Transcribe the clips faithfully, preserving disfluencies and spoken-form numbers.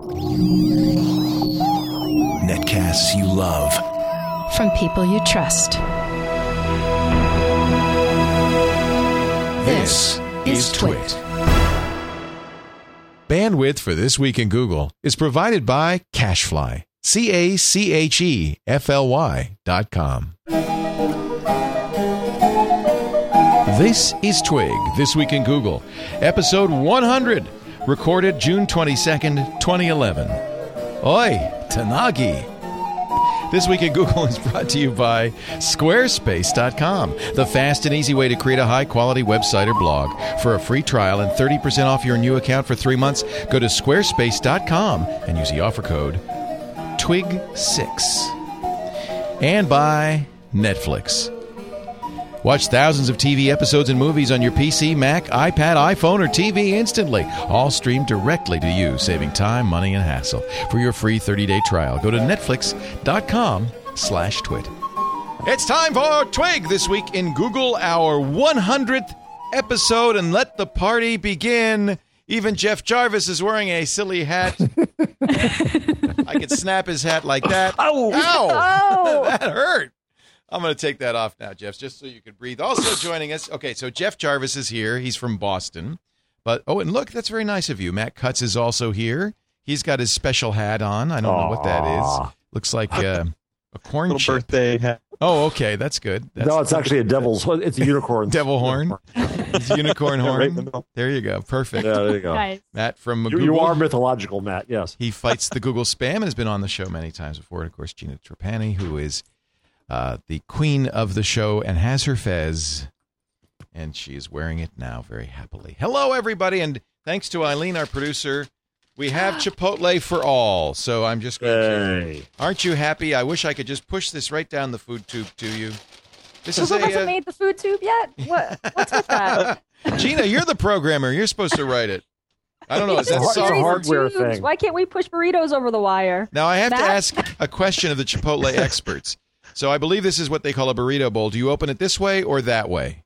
Netcasts you love. From people you trust. This is Twit. Bandwidth for This Week in Google is provided by CacheFly. C A C H E F L Y dot com. This is Twig, This Week in Google, episode one hundred, recorded June twenty-second, twenty eleven. Oi, Tanagi. This Week in Google is brought to you by Squarespace dot com, the fast and easy way to create a high-quality website or blog. For a free trial and thirty percent off your new account for three months, go to Squarespace dot com and use the offer code Twig six. And by Netflix. Watch thousands of T V episodes and movies on your P C, Mac, iPad, iPhone, or T V instantly. All streamed directly to you, saving time, money, and hassle. For your free thirty-day trial, go to netflix dot com slash twit. It's time for Twig This Week in Google, our one hundredth episode, and let the party begin. Even Jeff Jarvis is wearing a silly hat. I could snap his hat like that. Ow! Ow! Oh. That hurt. I'm going to take that off now, Jeff, just so you can breathe. Also joining us, okay, so Jeff Jarvis is here. He's from Boston. But oh, and look, that's very nice of you. Matt Cutts is also here. He's got his special hat on. I don't Aww. know what that is. Looks like uh, a corn Little chip. birthday hat. Oh, okay, that's good. That's no, it's actually a devil's. It's a unicorn. Devil horn. It's a unicorn horn. Right in the middle. There you go. Perfect. Yeah, there you go. Nice. Matt from you, Google. You are mythological, Matt. Yes. He fights the Google spam and has been on the show many times before. And of course, Gina Trapani, who is uh, the queen of the show and has her fez, and she is wearing it now very happily. Hello, everybody, and thanks to Eileen, our producer. We have Chipotle for all, so I'm just going hey. to. Aren't you happy? I wish I could just push this right down the food tube to you. This Google is a, hasn't uh, made the food tube yet? What? What's with that? Gina, you're the programmer. You're supposed to write it. I don't know. Is that It's a software? hardware tubes. thing. Why can't we push burritos over the wire? Now, I have Matt? to ask a question of the Chipotle experts. So I believe this is what they call a burrito bowl. Do you open it this way or that way?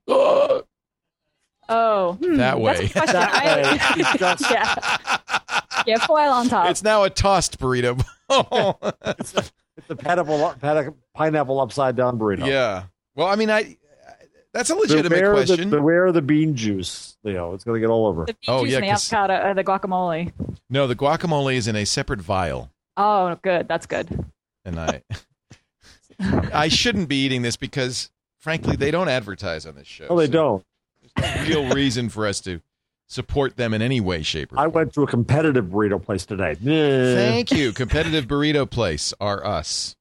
Oh, hmm, That way. That's a question. I, yeah. yeah, foil on top. It's now a tossed burrito bowl. It's a, it's a pineapple, pineapple upside down burrito. Yeah. Well, I mean, I that's a legitimate beware question. The, beware the bean juice, Leo. It's going to get all over. the bean Oh, juice yeah, and the 'cause- avocado, uh, the guacamole. No, the guacamole is in a separate vial. Oh, good. That's good. And I I shouldn't be eating this because, frankly, they don't advertise on this show. No, they so don't. There's no real reason for us to support them in any way, shape, or I form. went to a competitive burrito place today. Nah. Thank you. Competitive Burrito Place are us.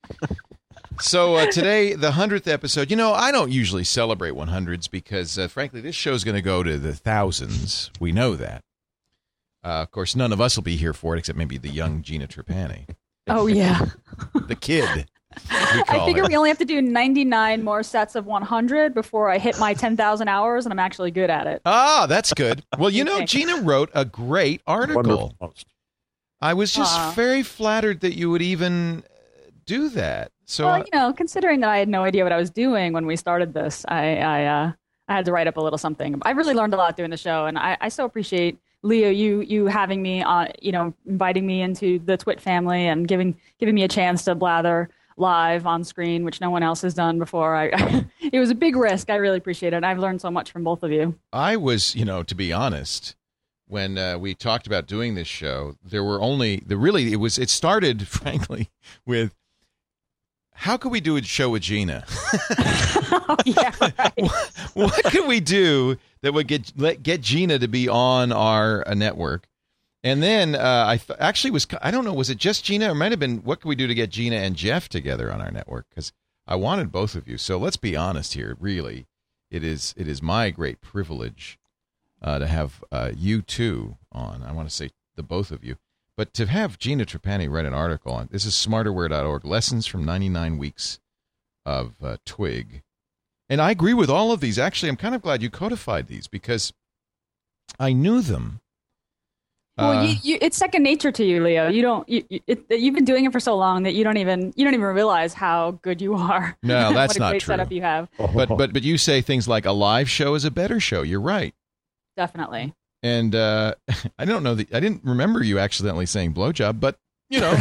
So uh, today, the hundredth episode. You know, I don't usually celebrate one hundreds because, uh, frankly, this show's going to go to the thousands. We know that. Uh, of course, none of us will be here for it except maybe the young Gina Trapani. Oh, yeah. The kid, we I call figure her. we only have to do ninety-nine more sets of one hundred before I hit my ten thousand hours, and I'm actually good at it. Ah, that's good. Well, you know, Okay. Gina wrote a great article. Wonderful post. I was just Aw. very flattered that you would even do that. So, Well, you know, considering that I had no idea what I was doing when we started this, I I, uh, I had to write up a little something. I really learned a lot doing the show, and I, I so appreciate Leo, you you having me on, you know, inviting me into the Twit family and giving giving me a chance to blather live on screen, which no one else has done before. I it was a big risk. I really appreciate it. I've learned so much from both of you. I was, you know, to be honest, when uh, we talked about doing this show, there were only the really it was it started frankly with how could we do a show with Gina? Oh, yeah, right. what, what could we do that would get let, get Gina to be on our uh, network? And then uh, I th- actually was I don't know was it just Gina or it might have been what could we do to get Gina and Jeff together on our network because I wanted both of you. So let's be honest here. Really, it is it is my great privilege uh, to have uh, you two on. I want to say the both of you. But to have Gina Trapani write an article on this is smarterware dot org, lessons from ninety-nine weeks of uh, Twig. And I agree with all of these. Actually, I'm kind of glad you codified these because I knew them. Well, Uh, you, you, it's second nature to you, Leo. You don't. You, you, it, you've been doing it for so long that you don't even you don't even realize how good you are. No, that's what a not great true. setup you have. but but but you say things like a live show is a better show. You're right. Definitely. And uh, I don't know the I didn't remember you accidentally saying blowjob, but you know,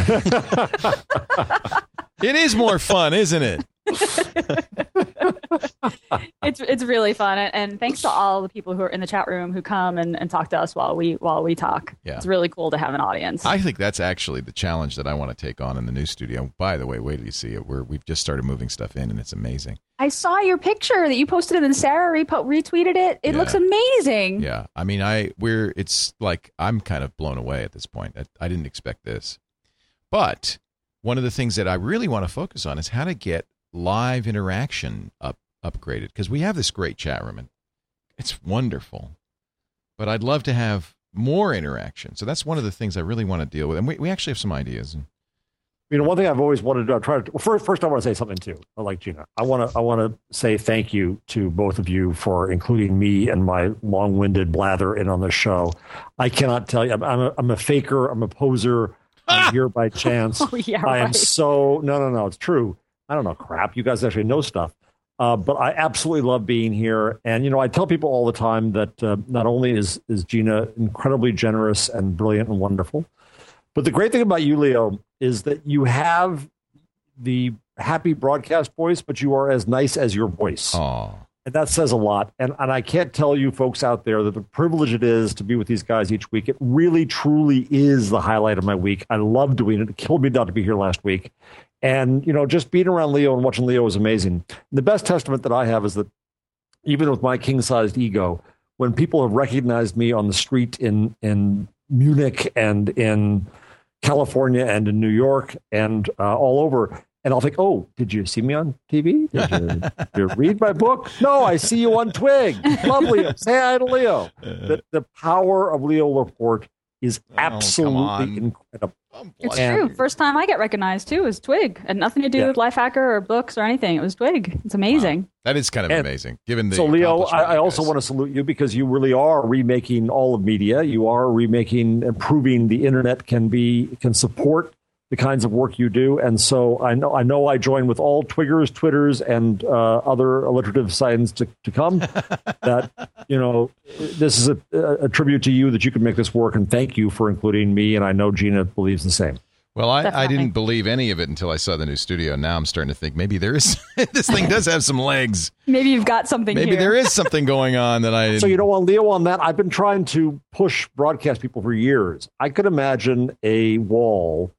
it is more fun, isn't it? it's it's really fun, and thanks to all the people who are in the chat room who come and, and talk to us while we while we talk. Yeah. It's really cool to have an audience. I think that's actually the challenge that I want to take on in the new studio. By the way, wait till you see it. We're, we've just started moving stuff in, and it's amazing. I saw your picture that you posted, and Sarah repo- retweeted it. It Yeah. looks amazing. Yeah, I mean, I we're it's like I'm kind of blown away at this point. I, I didn't expect this, but one of the things that I really want to focus on is how to get live interaction up upgraded, because we have this great chat room and it's wonderful, but I'd love to have more interaction. So that's one of the things I really want to deal with, and we we actually have some ideas. And You know, one thing I've always wanted to do, I'm trying to, well, first, first I want to say something too. I like Gina. I want to, I want to say thank you to both of you for including me and my long-winded blather in on this show. I cannot tell you, I'm, I'm, a, I'm a faker. I'm a poser. I'm here by chance. Oh, yeah, I am right. so, no, no, no, it's true. I don't know crap. You guys actually know stuff. Uh, but I absolutely love being here. And, you know, I tell people all the time that uh, not only is, is Gina incredibly generous and brilliant and wonderful, but the great thing about you, Leo, is that you have the happy broadcast voice, but you are as nice as your voice. oh, And that says a lot. And, and I can't tell you folks out there that the privilege it is to be with these guys each week. It really, truly is the highlight of my week. I love doing it. It killed me not to be here last week. And, you know, just being around Leo and watching Leo is amazing. The best testament that I have is that even with my king-sized ego, when people have recognized me on the street in, in Munich and in California and in New York and uh, all over, and I'll think, oh, did you see me on T V? Did you, did you read my book? No, I see you on Twig. Lovely. Say hi to Leo. The, the power of Leo Laporte is Oh, come absolutely on. incredible. It's And- true. First time I get recognized too is Twig. Had nothing to do Yeah. with Lifehacker or books or anything. It was Twig. It's amazing. that is kind of And amazing. Given the So, Leo, I, I also want want to salute you because you really are remaking all of media. You are remaking and proving the internet can be can support the kinds of work you do. And so I know I know I join with all Twiggers, Twitters, and uh, other alliterative signs to, to come that, you know, this is a, a tribute to you that you can make this work. And thank you for including me. And I know Gina believes the same. Well, I, I Definitely. didn't believe any of it until I saw the new studio. Now I'm starting to think maybe there is this thing does have some legs. Maybe you've got something Maybe here. there is something going on that I didn't. So, you know what, Leo, on that, I've been trying to push broadcast people for years. I could imagine a wall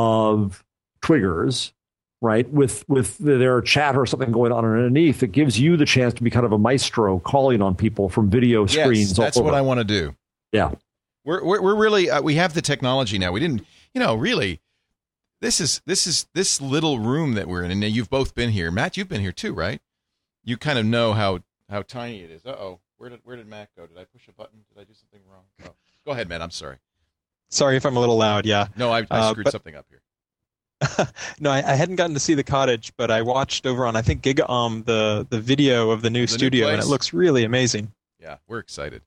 of Twiggers, right, with with their chat or something going on underneath that gives you the chance to be kind of a maestro calling on people from video Yes, screens. that's all what over. I want to do. Yeah. We're we're, we're really uh, we have the technology now. We didn't, you know, really. This is this is this little room that we're in, and you've both been here. Matt, you've been here too, right? You kind of know how how tiny it is. Uh oh, where did where did Matt go? Did I push a button? Did I do something wrong? Oh. Go ahead, Matt. I'm sorry. Sorry if I'm a little loud. Yeah. No, I, I Uh, screwed but- something up here. No, I, I hadn't gotten to see the cottage, but I watched over on I think GigaOM the the video of the new new studio, and place? it looks really amazing. Yeah, we're excited.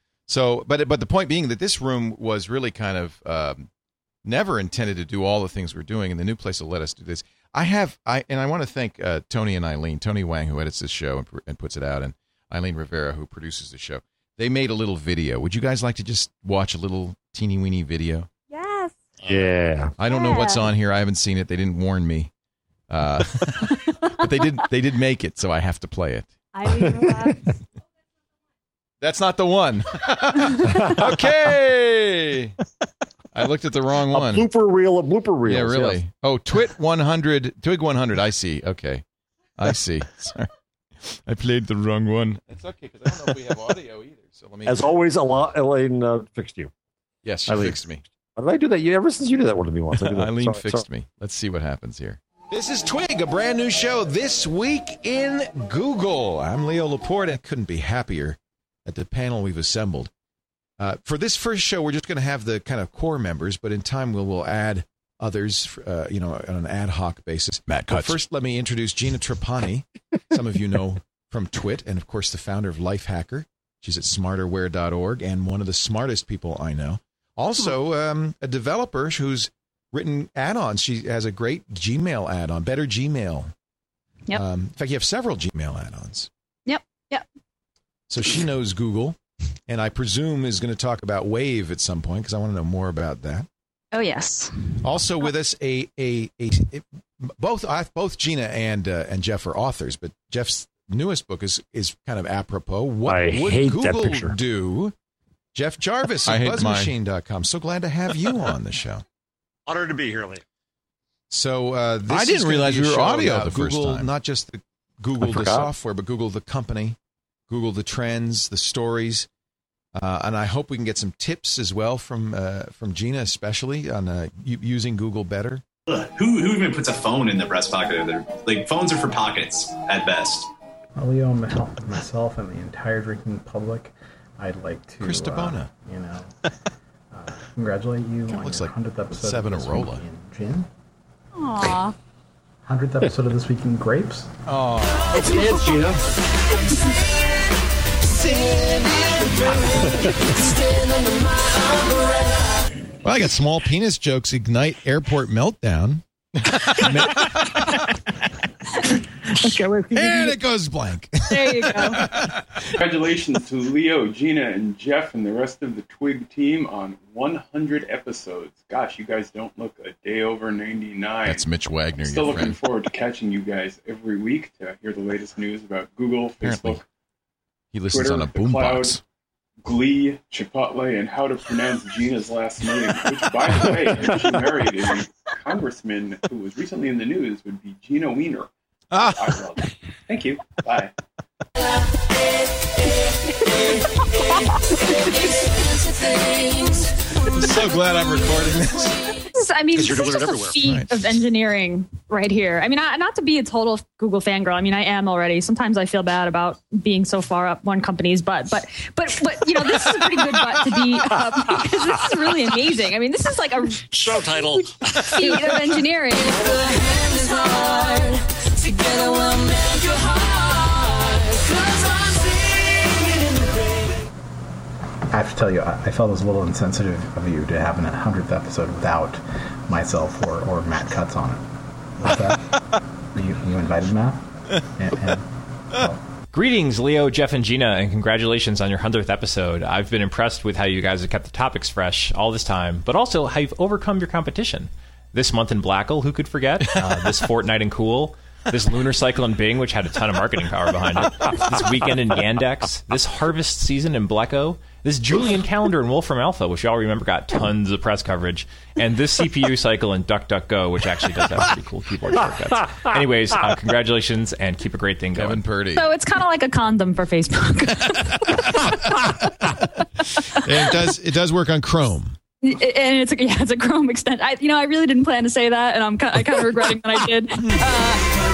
So, but but the point being that this room was really kind of um, never intended to do all the things we're doing, and the new place will let us do this. I have, I and I want to thank uh, Tony and Eileen, Tony Wang, who edits this show and, and puts it out, and Eileen Rivera, who produces the show. They made a little video. Would you guys like to just watch a little teeny weeny video? Yes. Yeah. I don't know what's Yeah. on here. I haven't seen it. They didn't warn me, uh, but they did. They did make it, so I have to play it. Eileen relax. That's not the one. Okay. I looked at the wrong A one. blooper reel of blooper reels. Yeah, really. yes. Oh, Twit one hundred, Twig one hundred. I see. Okay. I see. Sorry. I played the wrong one. It's okay, because I don't know if we have audio either. So let me. As always, Ela- Elaine uh, fixed you. Yes, she Eileen. fixed me. Why did I do that? You, ever since you did that one to me once. I did that. Eileen Sorry, fixed sorry. me. Let's see what happens here. This is Twig, a brand new show this week in Google. I'm Leo Laporte, and couldn't be happier at the panel we've assembled. Uh, for this first show, we're just going to have the kind of core members, but in time we'll, we'll add others, uh, you know, on an ad hoc basis. Matt But Cutts. first, let me introduce Gina Trapani. Some of you know from Twit, and of course the founder of Lifehacker. She's at smarterware dot org and one of the smartest people I know. Also, um, a developer who's written add-ons. She has a great Gmail add-on, Better Gmail. Yep. Um, in fact, you have several Gmail add-ons. Yep. Yep. So she knows Google. and I presume is going to talk about Wave at some point because I want to know more about that. Oh, yes. Also with us, a a, a, a both I both Gina and uh, and Jeff are authors, but Jeff's newest book is is kind of apropos. What I would hate Google that picture. do? Jeff Jarvis I of hate Buzz Machine dot com. So glad to have you on the show. Honored to be here, Lee. So uh, this I is didn't gonna realize be a we were show audio about the first Google, time. not just the Google I the forgot. software, but Google the company, Google the trends, the stories, uh, and I hope we can get some tips as well from uh, from Gina, especially on uh, u- using Google better. Ugh, who who even puts a phone in their breast pocket? Or their, like phones are for pockets at best. Leo, on behalf of myself and the entire drinking public, I'd like to, Chris uh, DeBona. you know, uh, congratulate you on looks your like hundredth episode Seven of This Arola. Week in Gin. Aw. hundredth episode of This Week in Grapes. It's it, Gina. Well, I got small penis jokes ignite airport meltdown, Okay, wait, can you and do- it goes blank. there you go. Congratulations to Leo, Gina, and Jeff and the rest of the Twig team on one hundred episodes. Gosh, you guys don't look a day over ninety-nine. That's Mitch Wagner, Still your looking friend. forward to catching you guys every week to hear the latest news about Google, Apparently. Facebook, He listens Twitter, on a the cloud, boombox. Glee, Chipotle, and how to pronounce Gina's last name, which, by the way, if she married a congressman who was recently in the news, would be Gina Wiener. Ah. I love it. Thank you. Bye. I'm so glad I'm recording this. This is, I mean, Because this you're is doing it just a everywhere. feat Right. of engineering right here. I mean, I, not to be a total Google fangirl. I mean, I am already. Sometimes I feel bad about being so far up one company's butt, but but but you know, this is a pretty good butt to be up because this is really amazing. I mean, this is like a Show title. feat of engineering. I have to tell you, I, I felt it was a little insensitive of you to have a hundredth episode without myself or, or Matt Cutts on it. Was that? you, you invited Matt? And, and, well, Greetings, Leo, Jeff, and Gina, and congratulations on your hundredth episode. I've been impressed with how you guys have kept the topics fresh all this time, but also how you've overcome your competition. This month in Blackle, who could forget? Uh, this fortnight in Cool. This lunar cycle in Bing, which had a ton of marketing power behind it. This weekend in Yandex. This harvest season in Blecko. This Julian calendar in Wolfram Alpha, which y'all remember got tons of press coverage. And this C P U cycle in DuckDuckGo, which actually does have pretty cool keyboard shortcuts. Anyways, uh, congratulations, and keep a great thing going. Kevin Purdy. So it's kind of like a condom for Facebook. And it does it does work on Chrome. And it's a, yeah, it's a Chrome extension. I, you know, I really didn't plan to say that, and I'm ki- I kind of regretting that I did. Uh,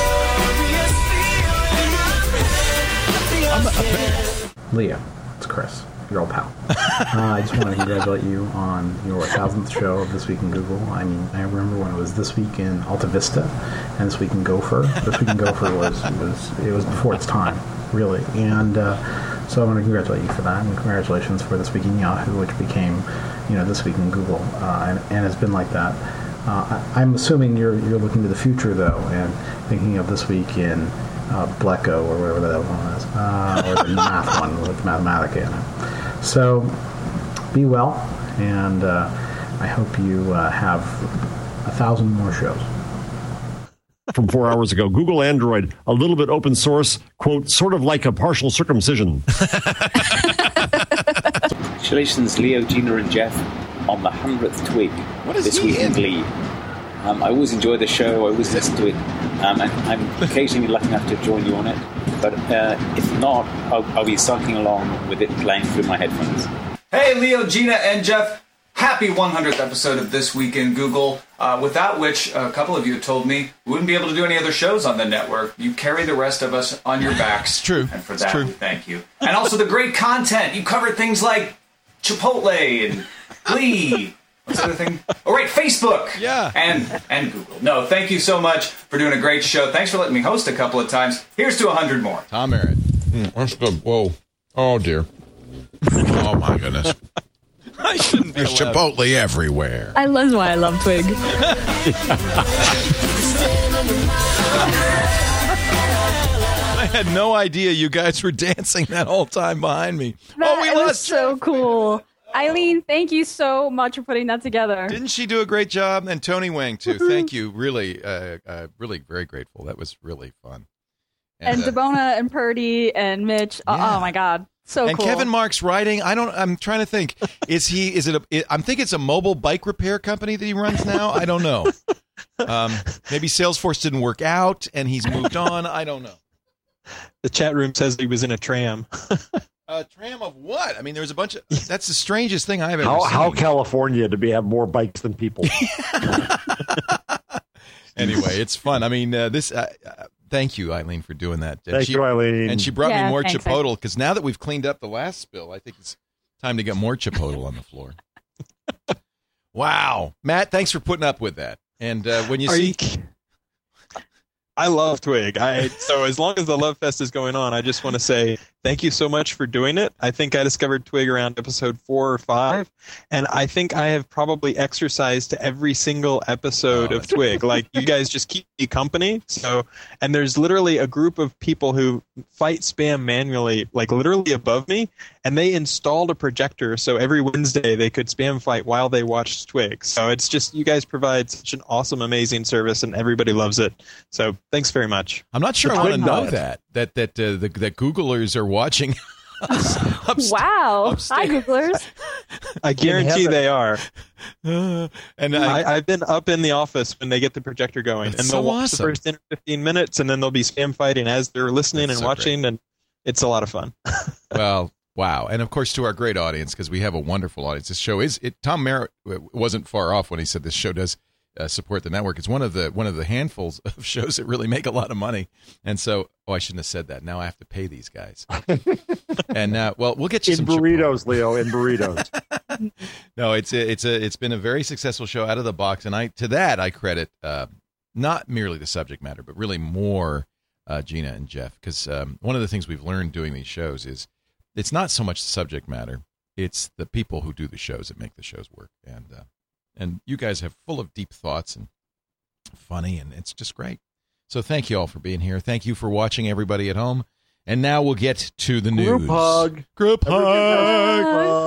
Leo, it's Chris, your old pal. Uh, I just want to congratulate you on your thousandth show of This Week in Google. I mean, I remember when it was This Week in Alta Vista and This Week in Gopher. This Week in Gopher was, was it was before its time, really. And uh, so I want to congratulate you for that, and congratulations for This Week in Yahoo, which became, you know, This Week in Google, uh, and, and has been like that. Uh, I, I'm assuming you're you're looking to the future though, and thinking of This Week in uh, Blecko or whatever that one is, uh, or the math one with Mathematica in it. So be well, and uh, I hope you uh, have a thousand more shows. From four hours ago, Google Android, a little bit open source, quote, sort of like a partial circumcision. Congratulations, Leo, Gina, and Jeff on the hundredth twig. What is this he week in in? Glee. Um, I always enjoy the show. I always listen to it, um, and I'm occasionally lucky enough to join you on it. But uh, if not, I'll, I'll be cycling along with it playing through my headphones. Hey, Leo, Gina, and Jeff. Happy one hundredth episode of This Week in Google, uh, without which a couple of you told me we wouldn't be able to do any other shows on the network. You carry the rest of us on your backs. It's true. And for It's that, true. we thank you. And also the great content. You covered things like Chipotle and Glee. What's the other thing? Oh, right, Facebook. Yeah. And and Google. No, thank you so much for doing a great show. Thanks for letting me host a couple of times. Here's to one hundred more. Tom Merritt. Mm, that's good. Whoa. Oh, dear. Oh, my goodness. I shouldn't be There's allowed. Chipotle everywhere. I that's why I love Twig. I had no idea you guys were dancing that whole time behind me. That oh, we was lost so cool. Eileen, thank you so much for putting that together. Didn't she do a great job? And Tony Wang, too. Thank you. Really, uh, uh, really very grateful. That was really fun. And, and uh, Debona and Purdy and Mitch. Oh, yeah. oh my God. So and cool. Kevin Marks writing. I don't, I'm trying to think. Is he, is it a, it, I'm thinking it's a mobile bike repair company that he runs now. I don't know. Um, maybe Salesforce didn't work out and he's moved on. I don't know. The chat room says he was in a tram. A tram of what? I mean, there was a bunch of. That's the strangest thing I've ever how, seen. How California to be have more bikes than people? Anyway, it's fun. I mean, uh, this. Uh, uh, thank you, Eileen, for doing that. And thank she, you, Eileen. And she brought yeah, me more thanks, Chipotle because now that we've cleaned up the last spill, I think it's time to get more Chipotle on the floor. Wow, Matt, thanks for putting up with that. And uh, when you Are see. You... I love Twig. I so as long as the Love Fest is going on, I just want to say thank you so much for doing it. I think I discovered Twig around episode four or five, and I think I have probably exercised every single episode oh, of Twig. Like you guys just keep me company. So, and there's literally a group of people who fight spam manually, like literally above me, and they installed a projector so every Wednesday they could spam fight while they watched Twig. So it's just you guys provide such an awesome, amazing service, and everybody loves it. So. Thanks very much. I'm not sure I want to know that that that uh, the, that Googlers are watching. us upst- wow! upstairs. Hi, Googlers. I guarantee they are. Uh, and I, I, I've been up in the office when they get the projector going, and so they'll watch awesome. the first ten or fifteen minutes, and then they'll be spam fighting as they're listening That's and so watching, great. and it's a lot of fun. Well, wow, and of course to our great audience because we have a wonderful audience. This show is it. Tom Merritt wasn't far off when he said this show does. Uh, support the network. It's one of the one of the handfuls of shows that really make a lot of money. And so, oh, I shouldn't have said that. Now I have to pay these guys. And uh, well, we'll get you in some burritos, Chipotle. Leo. In burritos. No, it's a, it's a it's been a very successful show out of the box, and I to that I credit uh, not merely the subject matter, but really more uh, Gina and Jeff, because um, one of the things we've learned doing these shows is it's not so much the subject matter; it's the people who do the shows that make the shows work. And uh, And you guys have full of deep thoughts and funny, and it's just great. So thank you all for being here. Thank you for watching, everybody at home. And now we'll get to the news. Group hug. Group hug.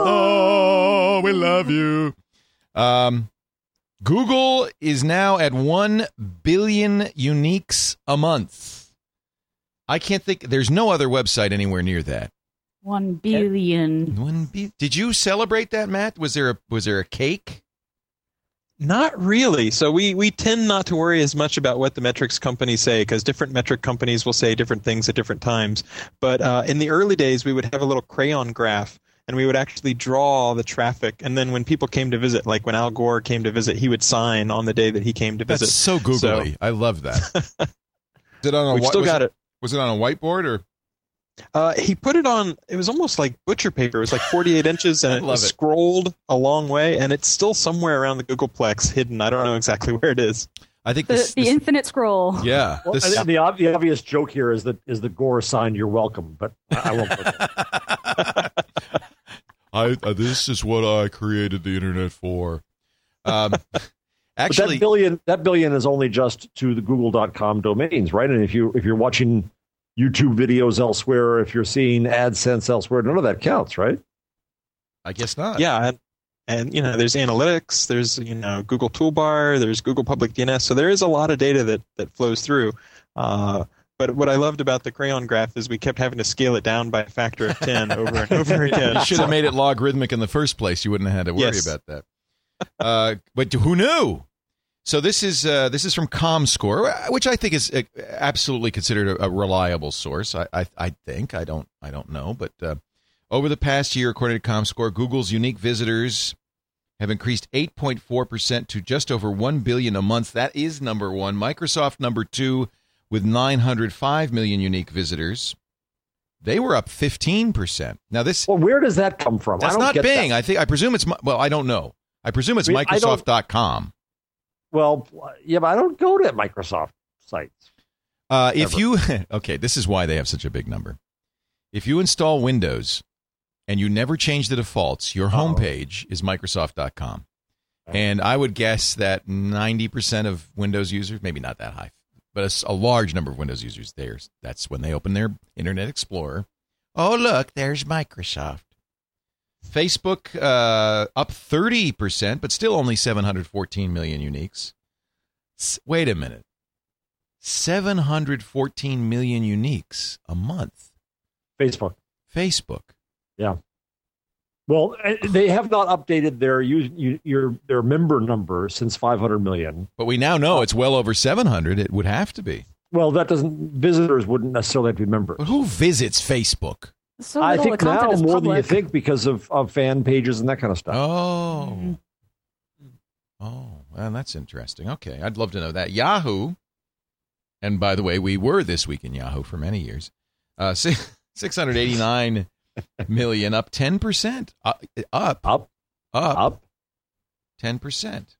Oh, we love you. Um, Google is now at one billion uniques a month. I can't think. There's no other website anywhere near that. One billion. One bi- Did you celebrate that, Matt? Was there a was there a cake? Not really. So we, we tend not to worry as much about what the metrics companies say because different metric companies will say different things at different times. But uh, in the early days, we would have a little crayon graph, and we would actually draw the traffic. And then when people came to visit, like when Al Gore came to visit, he would sign on the day that he came to visit. That's so googly. So, I love that. Is it on a We've whi- still was got it, it. Was it on a whiteboard or? Uh, he put it on, it was almost like butcher paper. It was like forty-eight inches, and it was it. scrolled a long way, and it's still somewhere around the Googleplex hidden. I don't know exactly where it is. I think The, this, the this- infinite scroll. Yeah. Well, this- and the, ob- the obvious joke here is that is the Gore sign "You're welcome," but I, I won't. Put that. I uh, this is what I created the internet for. Um, But actually, that billion that billion is only just to the Google dot com domains, right? And if you if you're watching YouTube videos elsewhere, if you're seeing AdSense elsewhere, none of that counts, right? I guess not. Yeah, and, and you know, there's analytics, there's you know Google Toolbar, there's Google Public D N S, so there is a lot of data that that flows through. Uh, but what I loved about the crayon graph is we kept having to scale it down by a factor of ten over and over again. You should have made it logarithmic in the first place. You wouldn't have had to worry Yes. about that. Uh, but who knew? So this is uh, this is from ComScore, which I think is uh, absolutely considered a, a reliable source. I, I I think I don't I don't know, but uh, over the past year, according to ComScore, Google's unique visitors have increased eight point four percent to just over one billion a month. That is number one. Microsoft number two with nine hundred five million unique visitors. They were up fifteen percent. Now this Well, where does that come from? that's I don't not get Bing. that. I think I presume it's Mi- well. I don't know. I presume it's I mean, I don't- Microsoft dot com. Well, yeah, but I don't go to Microsoft sites. Uh, if Ever. you okay, this is why they have such a big number. If you install Windows and you never change the defaults, your Uh-oh. homepage is Microsoft dot com. And I would guess that ninety percent of Windows users, maybe not that high, but a, s- a large number of Windows users there. That's when they open their Internet Explorer. Oh, look, there's Microsoft. Facebook uh, up thirty percent, but still only seven hundred fourteen million uniques. S- wait a minute. seven hundred fourteen million uniques a month. Facebook. Facebook. Yeah. Well, uh, they have not updated their u- your their member number since five hundred million. But we now know it's well over seven hundred. It would have to be. Well, that doesn't. Visitors wouldn't necessarily have to be members. But who visits Facebook? So I little, think the content now is more than you public. think because of, of fan pages and that kind of stuff. Oh. Mm-hmm. Oh, well, that's interesting. Okay, I'd love to know that. Yahoo, and by the way, we were This Week in Yahoo for many years. Uh, six hundred eighty-nine million, up ten percent. Up, up, up, up, up, ten percent.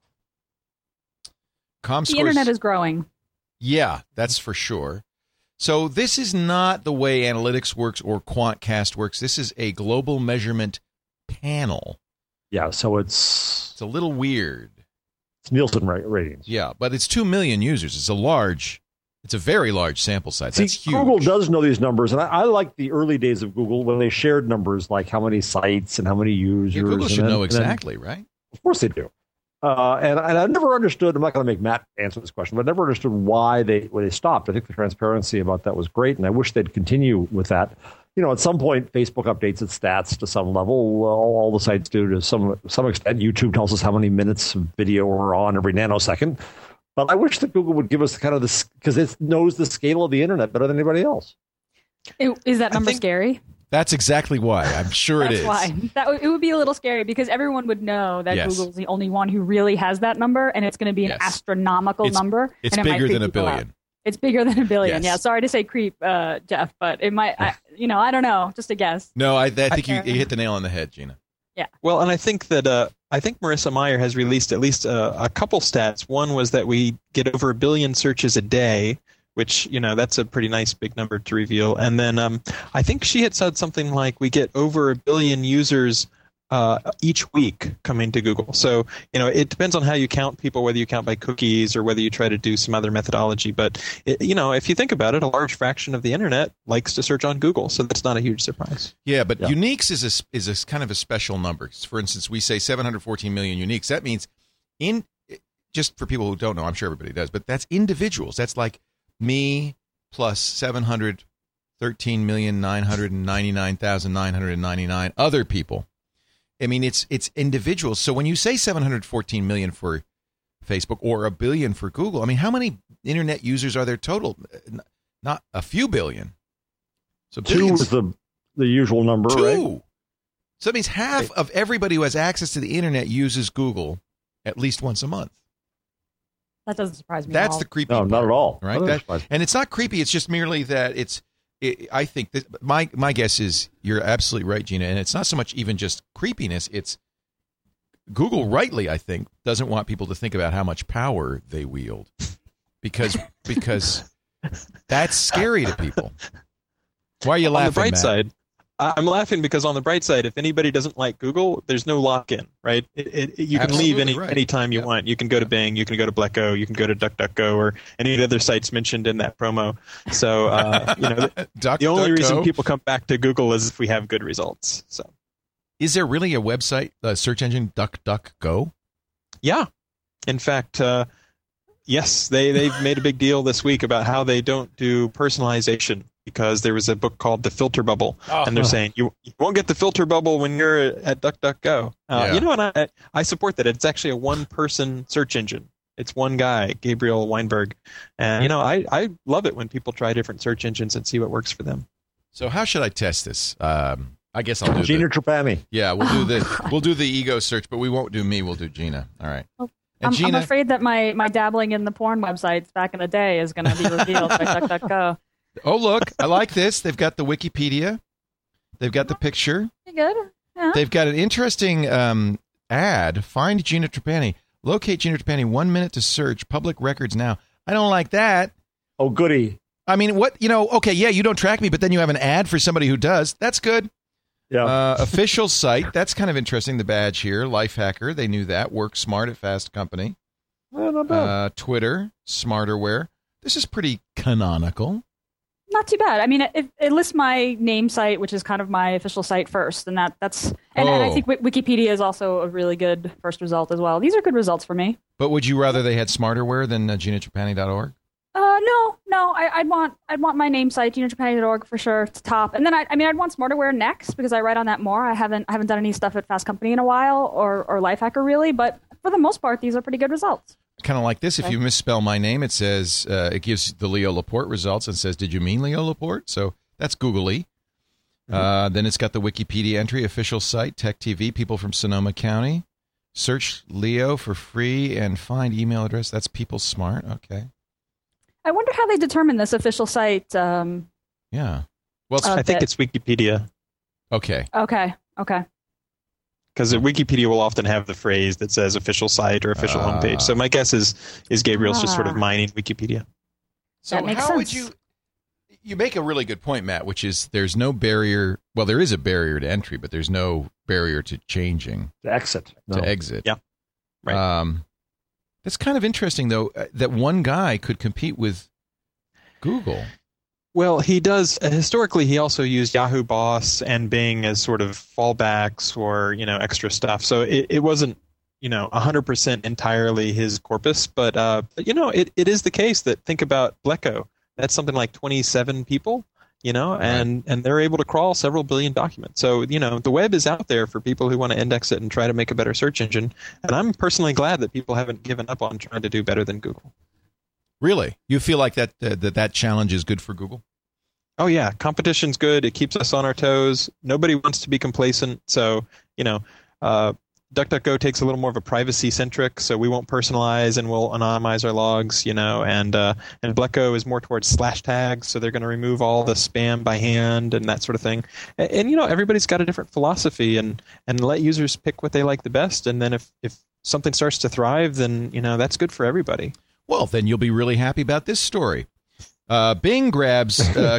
ComScore's, The internet is growing. Yeah, that's for sure. So this is not the way analytics works or QuantCast works. This is a global measurement panel. Yeah, so it's it's a little weird. It's Nielsen ra- ratings. Yeah, but it's two million users. It's a large, it's a very large sample size. See, That's huge. Google does know these numbers, and I, I like the early days of Google when they shared numbers like how many sites and how many users. Yeah, Google and should then- know and then- exactly, right? Of course they do. Uh, and, and I never understood. I'm not going to make Matt answer this question, but I never understood why they why they stopped. I think the transparency about that was great, and I wish they'd continue with that. You know, at some point, Facebook updates its stats to some level. All, all the sites do to some some extent. YouTube tells us how many minutes of video we're on every nanosecond. But I wish that Google would give us kind of this, because it knows the scale of the internet better than anybody else. It, is that number scary? That's exactly why. I'm sure That's it is. why. That w- it would be a little scary because everyone would know that Yes. Google's the only one who really has that number, and it's going to be an Yes. astronomical It's- number. it's and it might bigger creep than a people out. billion. It's bigger than a billion. Yes. Yeah. Sorry to say creep, uh, Jeff, but it might. I, you know, I don't know. Just a guess. No, I, I think you, you hit the nail on the head, Gina. Yeah. Well, and I think that uh, I think Marissa Meyer has released at least a, a couple stats. One was that we get over a billion searches a day, which, you know, that's a pretty nice big number to reveal. And then um, I think she had said something like we get over a billion users uh, each week coming to Google. So, you know, it depends on how you count people, whether you count by cookies or whether you try to do some other methodology. But, it, you know, if you think about it, a large fraction of the internet likes to search on Google. So that's not a huge surprise. Yeah, but uniques is a, is a kind of a special number. For instance, we say seven hundred fourteen million uniques. That means, in just for people who don't know, I'm sure everybody does, but that's individuals. That's like me plus seven hundred thirteen million nine hundred ninety-nine thousand nine hundred ninety-nine other people. I mean, it's it's individuals. So when you say seven hundred fourteen million for Facebook or a billion for Google, I mean, how many internet users are there total? Not a few billion. So Two billions- is the the usual number, Two. right? So that means half of everybody who has access to the internet uses Google at least once a month. That doesn't surprise me. at That's all. the creepy No, part, not at all. right? Not That- at all. and it's not creepy. It's just merely that it's. It, I think that my my guess is you're absolutely right, Gina. And it's not so much even just creepiness. It's Google, rightly, I think, doesn't want people to think about how much power they wield, because because that's scary to people. Why are you laughing? On the bright Matt? side, I- I'm laughing because on the bright side, if anybody doesn't like Google, there's no lock-in, right? It, it, it- you can leave Absolutely any right. anytime you want. You can go to Bing, you can go to Blecko, you can go to DuckDuckGo, or any of the other sites mentioned in that promo. So, uh, you know, the, Duck, the only Duck, reason Go. people come back to Google is if we have good results. So, Is there really a website, a search engine, DuckDuckGo? yeah. In fact, uh, yes, they they've made a big deal this week about how they don't do personalization. Because there was a book called The Filter Bubble, Oh. and they're saying you, you won't get the filter bubble when you're at DuckDuckGo. Uh, Yeah. You know, and I I support that. It's actually a one-person search engine. It's one guy, Gabriel Weinberg, and you know I, I love it when people try different search engines and see what works for them. So how should I test this? Um, I guess I'll do Gina the, Trapani. Yeah, we'll do the we'll do the ego search, but we won't do me. We'll do Gina. All right. And I'm, Gina, I'm afraid that my, my dabbling in the porn websites back in the day is going to be revealed by DuckDuckGo. oh look, I like this. They've got the Wikipedia. They've got the picture. Pretty good. Yeah. They've got an interesting um, ad. Find Gina Trapani. Locate Gina Trapani. One minute to search. Public records now. I don't like that. Oh, goody. I mean, what, you know, okay, yeah, you don't track me, but then you have an ad for somebody who does. That's good. Yeah. Uh, official site. That's kind of interesting. The badge here. Lifehacker. They knew that. Work smart at Fast Company. Well, not bad. Uh, Twitter. Smarterware. This is pretty canonical. Not too bad. I mean, it, it lists my name site, which is kind of my official site first, and that that's and, oh. and I think w- Wikipedia is also a really good first result as well. These are good results for me. But would you rather they had Smarterware than uh, Gina Trapani dot org? Uh, no, no. I, I'd want I'd want my name site, Gina Trapani dot org for sure. It's top, and then I, I mean, I'd want Smarterware next because I write on that more. I haven't I haven't done any stuff at Fast Company in a while, or or Lifehacker really, but for the most part, these are pretty good results. Kind of like this. If you misspell my name, it says uh, it gives the Leo Laporte results and says, "Did you mean Leo Laporte?" So that's googly. Mm-hmm. Uh, then it's got the Wikipedia entry, official site, Tech T V, people from Sonoma County. Search Leo for free and find email address. That's People Smart. Okay. I wonder how they determine this official site. Um, yeah. Well, it's, I uh, think that, it's Wikipedia. Okay. Okay. Okay. Because Wikipedia will often have the phrase that says official site or official uh, homepage. So my guess is is Gabriel's ah. just sort of mining Wikipedia. So that makes how sense. would you? You make a really good point, Matt, which is there's no barrier. Well, there is a barrier to entry, but there's no barrier to changing. To exit. No. To exit. Yeah. Right. Um, that's kind of interesting, though, uh, that one guy could compete with Google. Well, he does. Uh, historically, he also used Yahoo Boss and Bing as sort of fallbacks or, you know, extra stuff. So it, it wasn't, you know, one hundred percent entirely his corpus. But, uh, but you know, it, it is the case that think about Bleco. That's something like twenty-seven people, you know, and, and they're able to crawl several billion documents. So, you know, the web is out there for people who want to index it and try to make a better search engine. And I'm personally glad that people haven't given up on trying to do better than Google. Really? You feel like that uh, that that challenge is good for Google? Oh, yeah. Competition's good. It keeps us on our toes. Nobody wants to be complacent. So, you know, uh, DuckDuckGo takes a little more of a privacy-centric, so we won't personalize and we'll anonymize our logs, you know, and uh, and Bleco is more towards slash tags, so they're going to remove all the spam by hand and that sort of thing. And, and, you know, everybody's got a different philosophy, and, and let users pick what they like the best, and then if, if something starts to thrive, then, you know, that's good for everybody. Well, then you'll be really happy about this story. Uh, Bing grabs uh,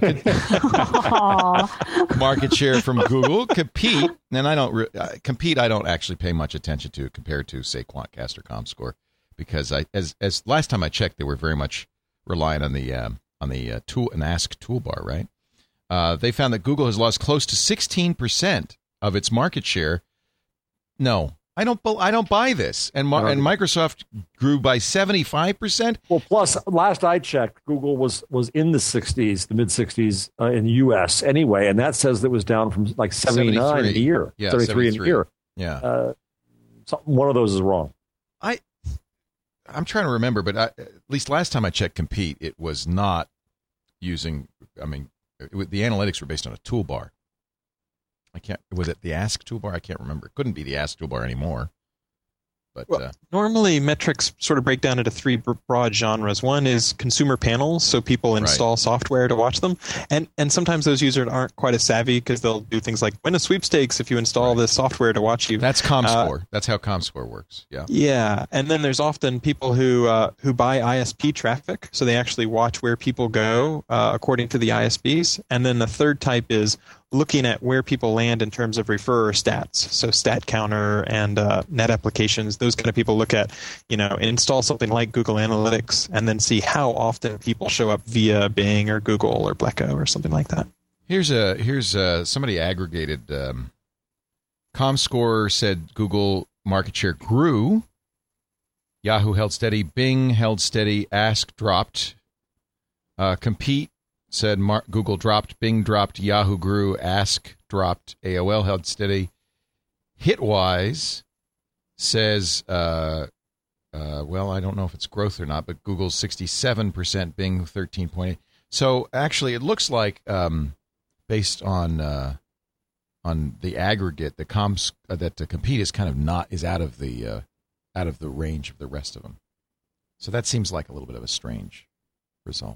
market share from Google. Compete, and I don't re- uh, compete. I don't actually pay much attention to compared to say Quantcast or ComScore, because I, as as last time I checked, they were very much relying on the um, on the uh, tool and Ask toolbar. Right? Uh, they found that Google has lost close to sixteen percent of its market share. No. I don't. I don't buy this. And Mar- and Microsoft grew by seventy-five percent. Well, plus last I checked, Google was was in the sixties, the mid sixties uh, in the U S anyway, and that says that it was down from like seventy-nine a year, yeah, seventy-three in a year. Yeah, uh, so one of those is wrong. I I'm trying to remember, but I, at least last time I checked Compete, it was not using. I mean, it, it, the analytics were based on a toolbar. I can't. Was it the Ask toolbar? I can't remember. It couldn't be the Ask toolbar anymore. But well, uh, normally metrics sort of break down into three broad genres. One is consumer panels, so people install right. software to watch them, and and sometimes those users aren't quite as savvy because they'll do things like win a sweepstakes if you install right. this software to watch you. That's ComScore. Uh, That's how ComScore works. Yeah. Yeah, and then there's often people who uh, who buy I S P traffic, so they actually watch where people go uh, according to the I S Ps. And then the third type is looking at where people land in terms of referrer stats, so StatCounter and uh, net applications. Those kind of people look at, you know, install something like Google Analytics and then see how often people show up via Bing or Google or Bleco or something like that. Here's a here's a, somebody aggregated. Um, ComScore said Google market share grew. Yahoo held steady. Bing held steady. Ask dropped. Uh, Compete said Mar- Google dropped, Bing dropped, Yahoo grew, Ask dropped, A O L held steady. Hitwise says, uh, uh, well, I don't know if it's growth or not, but Google's sixty-seven percent, Bing thirteen point eight. So actually, it looks like um, based on uh, on the aggregate, the comps uh, that to Compete is kind of not is out of the uh, out of the range of the rest of them. So that seems like a little bit of a strange result.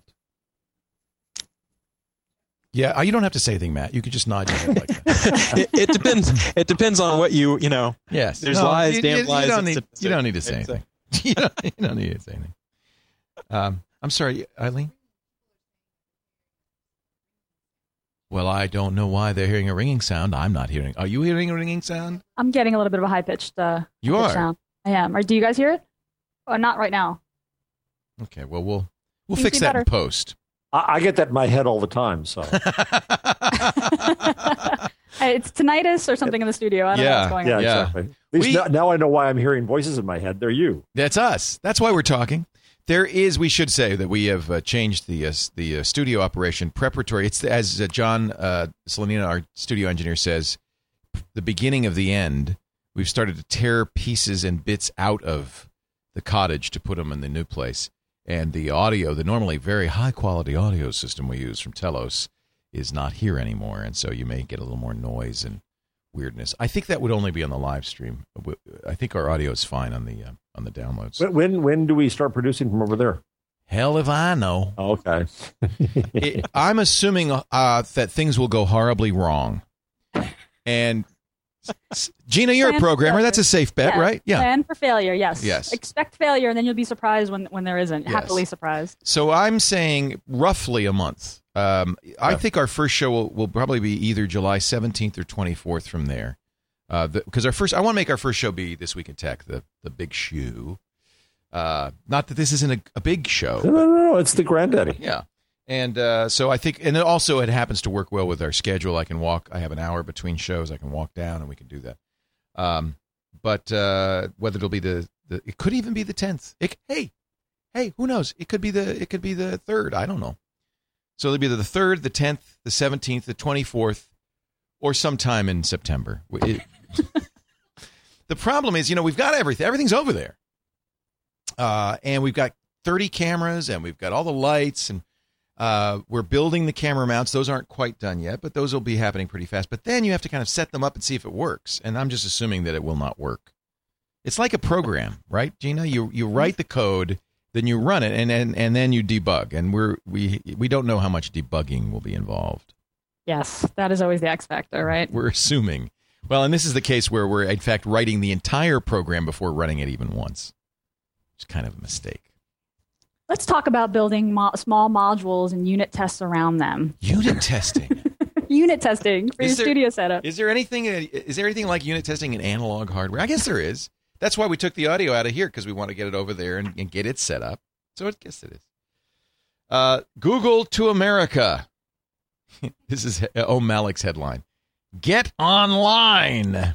Yeah, you don't have to say anything, Matt. You could just nod your head like that. it, it depends. It depends on what you you know. Yes, there's no, lies, you, damn you, lies. You don't, need, it's, you don't need to say it's, anything. you, don't, you don't need to say anything. Um, I'm sorry, Eileen. Well, I don't know why they're hearing a ringing sound. I'm not hearing. Are you hearing a ringing sound? I'm getting a little bit of a high pitched. Uh, you high are. pitched sound. I am. Or do you guys hear it? Oh, not right now. Okay. Well, we'll We'll Things fix be that better. in post. I, I get that in my head all the time. So It's tinnitus or something in the studio. I don't know Yeah. what's going yeah, on. Yeah. exactly. At least We- now, now I know why I'm hearing voices in my head. They're you. That's us. That's why we're talking. There is, we should say that we have uh, changed the uh, the uh, studio operation preparatory. It's the, as uh, John uh, Solanina, our studio engineer, says, the beginning of the end. We've started to tear pieces and bits out of the cottage to put them in the new place. And the audio, the normally very high quality audio system we use from Telos, is not here anymore. And so you may get a little more noise and weirdness. I think that would only be on the live stream. I think our audio is fine on the uh, on the downloads. When, when when do we start producing from over there? Hell if I know. Oh, okay. It, I'm assuming uh, that things will go horribly wrong. And s- Gina, you're a Plan for programmer. failure. That's a safe bet, Yeah. right? Yeah. Plan for failure, yes. Yes. Expect failure, and then you'll be surprised when, when there isn't. Yes. Happily surprised. So I'm saying roughly a month. Um, I think our first show will, will probably be either July seventeenth or twenty-fourth from there. Because uh, our first, I want to make our first show be This Week in Tech, the, the big shoe. Uh, not that this isn't a, a big show. No, no, no, no, it's the granddaddy. Yeah. And uh, so I think, and it also it happens to work well with our schedule. I can walk, I have an hour between shows. I can walk down and we can do that. Um, but uh, whether it'll be the, the, it could even be the tenth. It, hey, hey, who knows? It could be the, it could be the third. I don't know. So it'll be the third, the tenth, the seventeenth, the twenty-fourth, or sometime in September. It, the problem is, you know, we've got everything. Everything's over there. Uh, and we've got thirty cameras and we've got all the lights and uh, we're building the camera mounts. Those aren't quite done yet, but those will be happening pretty fast. But then you have to kind of set them up and see if it works. And I'm just assuming that it will not work. It's like a program, right, Gina? You you write the code, then you run it, and, and, and then you debug. And we're we we don't know how much debugging will be involved. Yes, that is always the X factor, right? We're assuming. Well, and this is the case where we're, in fact, writing the entire program before running it even once. It's kind of a mistake. Let's talk about building mo- small modules and unit tests around them. Unit testing. Unit testing for Is your there- studio setup. Is there anything? Is there anything like unit testing in analog hardware? I guess there is. That's why we took the audio out of here, because we want to get it over there and, and get it set up. So I guess it is. Uh, Google to America. This is O. Malik's headline. Get online.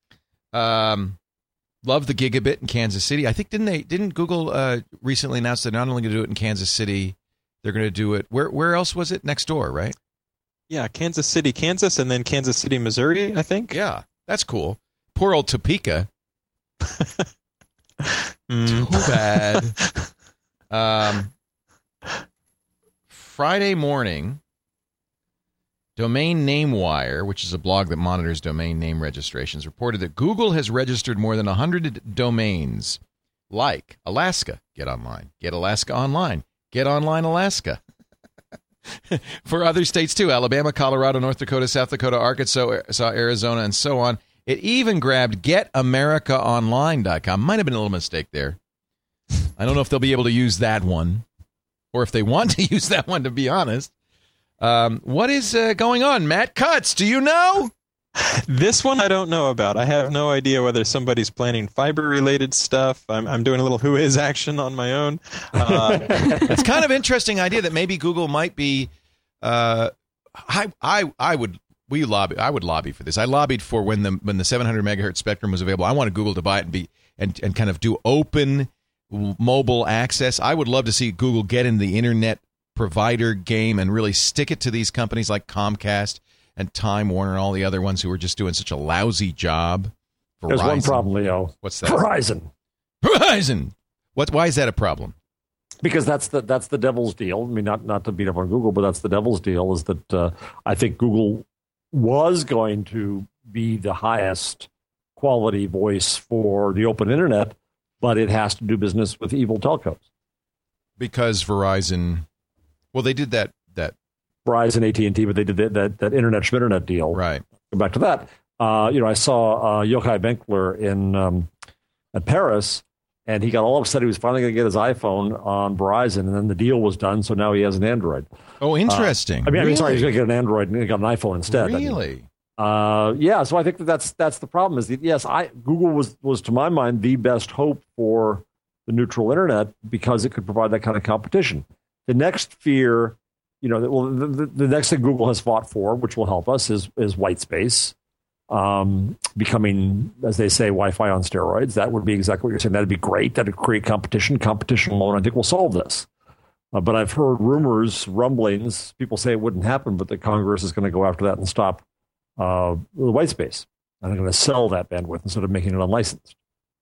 um, love the gigabit in Kansas City. I think didn't they? Didn't Google uh, recently announce they're not only going to do it in Kansas City, they're going to do it. Where where else was it? Next door, right? Yeah, Kansas City, Kansas, and then Kansas City, Missouri, I think. Yeah, that's cool. Poor old Topeka. Mm. Too bad. Um, Friday morning, Domain NameWire, which is a blog that monitors domain name registrations, reported that Google has registered more than one hundred domains like Alaska, Get Online, Get Alaska Online, Get Online Alaska. For other states, too, Alabama, Colorado, North Dakota, South Dakota, Arkansas, Arizona, and so on. It even grabbed get america online dot com. Might have been a little mistake there. I don't know if they'll be able to use that one, or if they want to use that one, to be honest. Um, what is uh, going on, Matt Cutts? Do you know? This one I don't know about. I have no idea whether somebody's planning fiber-related stuff. I'm, I'm doing a little who is action on my own. Uh, It's kind of interesting idea that maybe Google might be. Uh, I I I would we lobby. I would lobby for this. I lobbied for when the when the seven hundred megahertz spectrum was available. I wanted Google to buy it and be and and kind of do open mobile access. I would love to see Google get in the internet provider game and really stick it to these companies like Comcast and Time Warner and all the other ones who are just doing such a lousy job. Verizon. There's one problem, Leo. What's that? Verizon. Verizon. What? Why is that a problem? Because that's the that's the devil's deal. I mean, not not to beat up on Google, but that's the devil's deal. Is that uh, I think Google was going to be the highest quality voice for the open internet, but it has to do business with evil telcos. Because Verizon, well, they did that that Verizon, A T and T, but they did that that, that internet schminternet deal. Right. Go back to that. Uh, you know, I saw uh, Yochai Benkler in um, at Paris, and he got all upset. He was finally going to get his iPhone on Verizon, and then the deal was done, so now he has an Android. Oh, interesting. Uh, I mean, really? I mean, sorry, he's going to get an Android, and he got an iPhone instead. Really? I mean, uh, yeah. So I think that that's that's the problem. Is that yes, I Google was was to my mind the best hope for the neutral internet because it could provide that kind of competition. the next fear, you know, well, the, the, the next thing Google has fought for, which will help us, is is white space. Um, becoming, as they say, Wi-Fi on steroids. That would be exactly what you're saying. That'd be great. That'd create competition. Competition alone, I think, will solve this. Uh, but I've heard rumors, rumblings. People say it wouldn't happen, but that Congress is going to go after that and stop uh, the white space. And they're going to sell that bandwidth instead of making it unlicensed.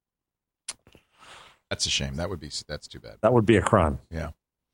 That's a shame. That would be. That's too bad. That would be a crime. Yeah.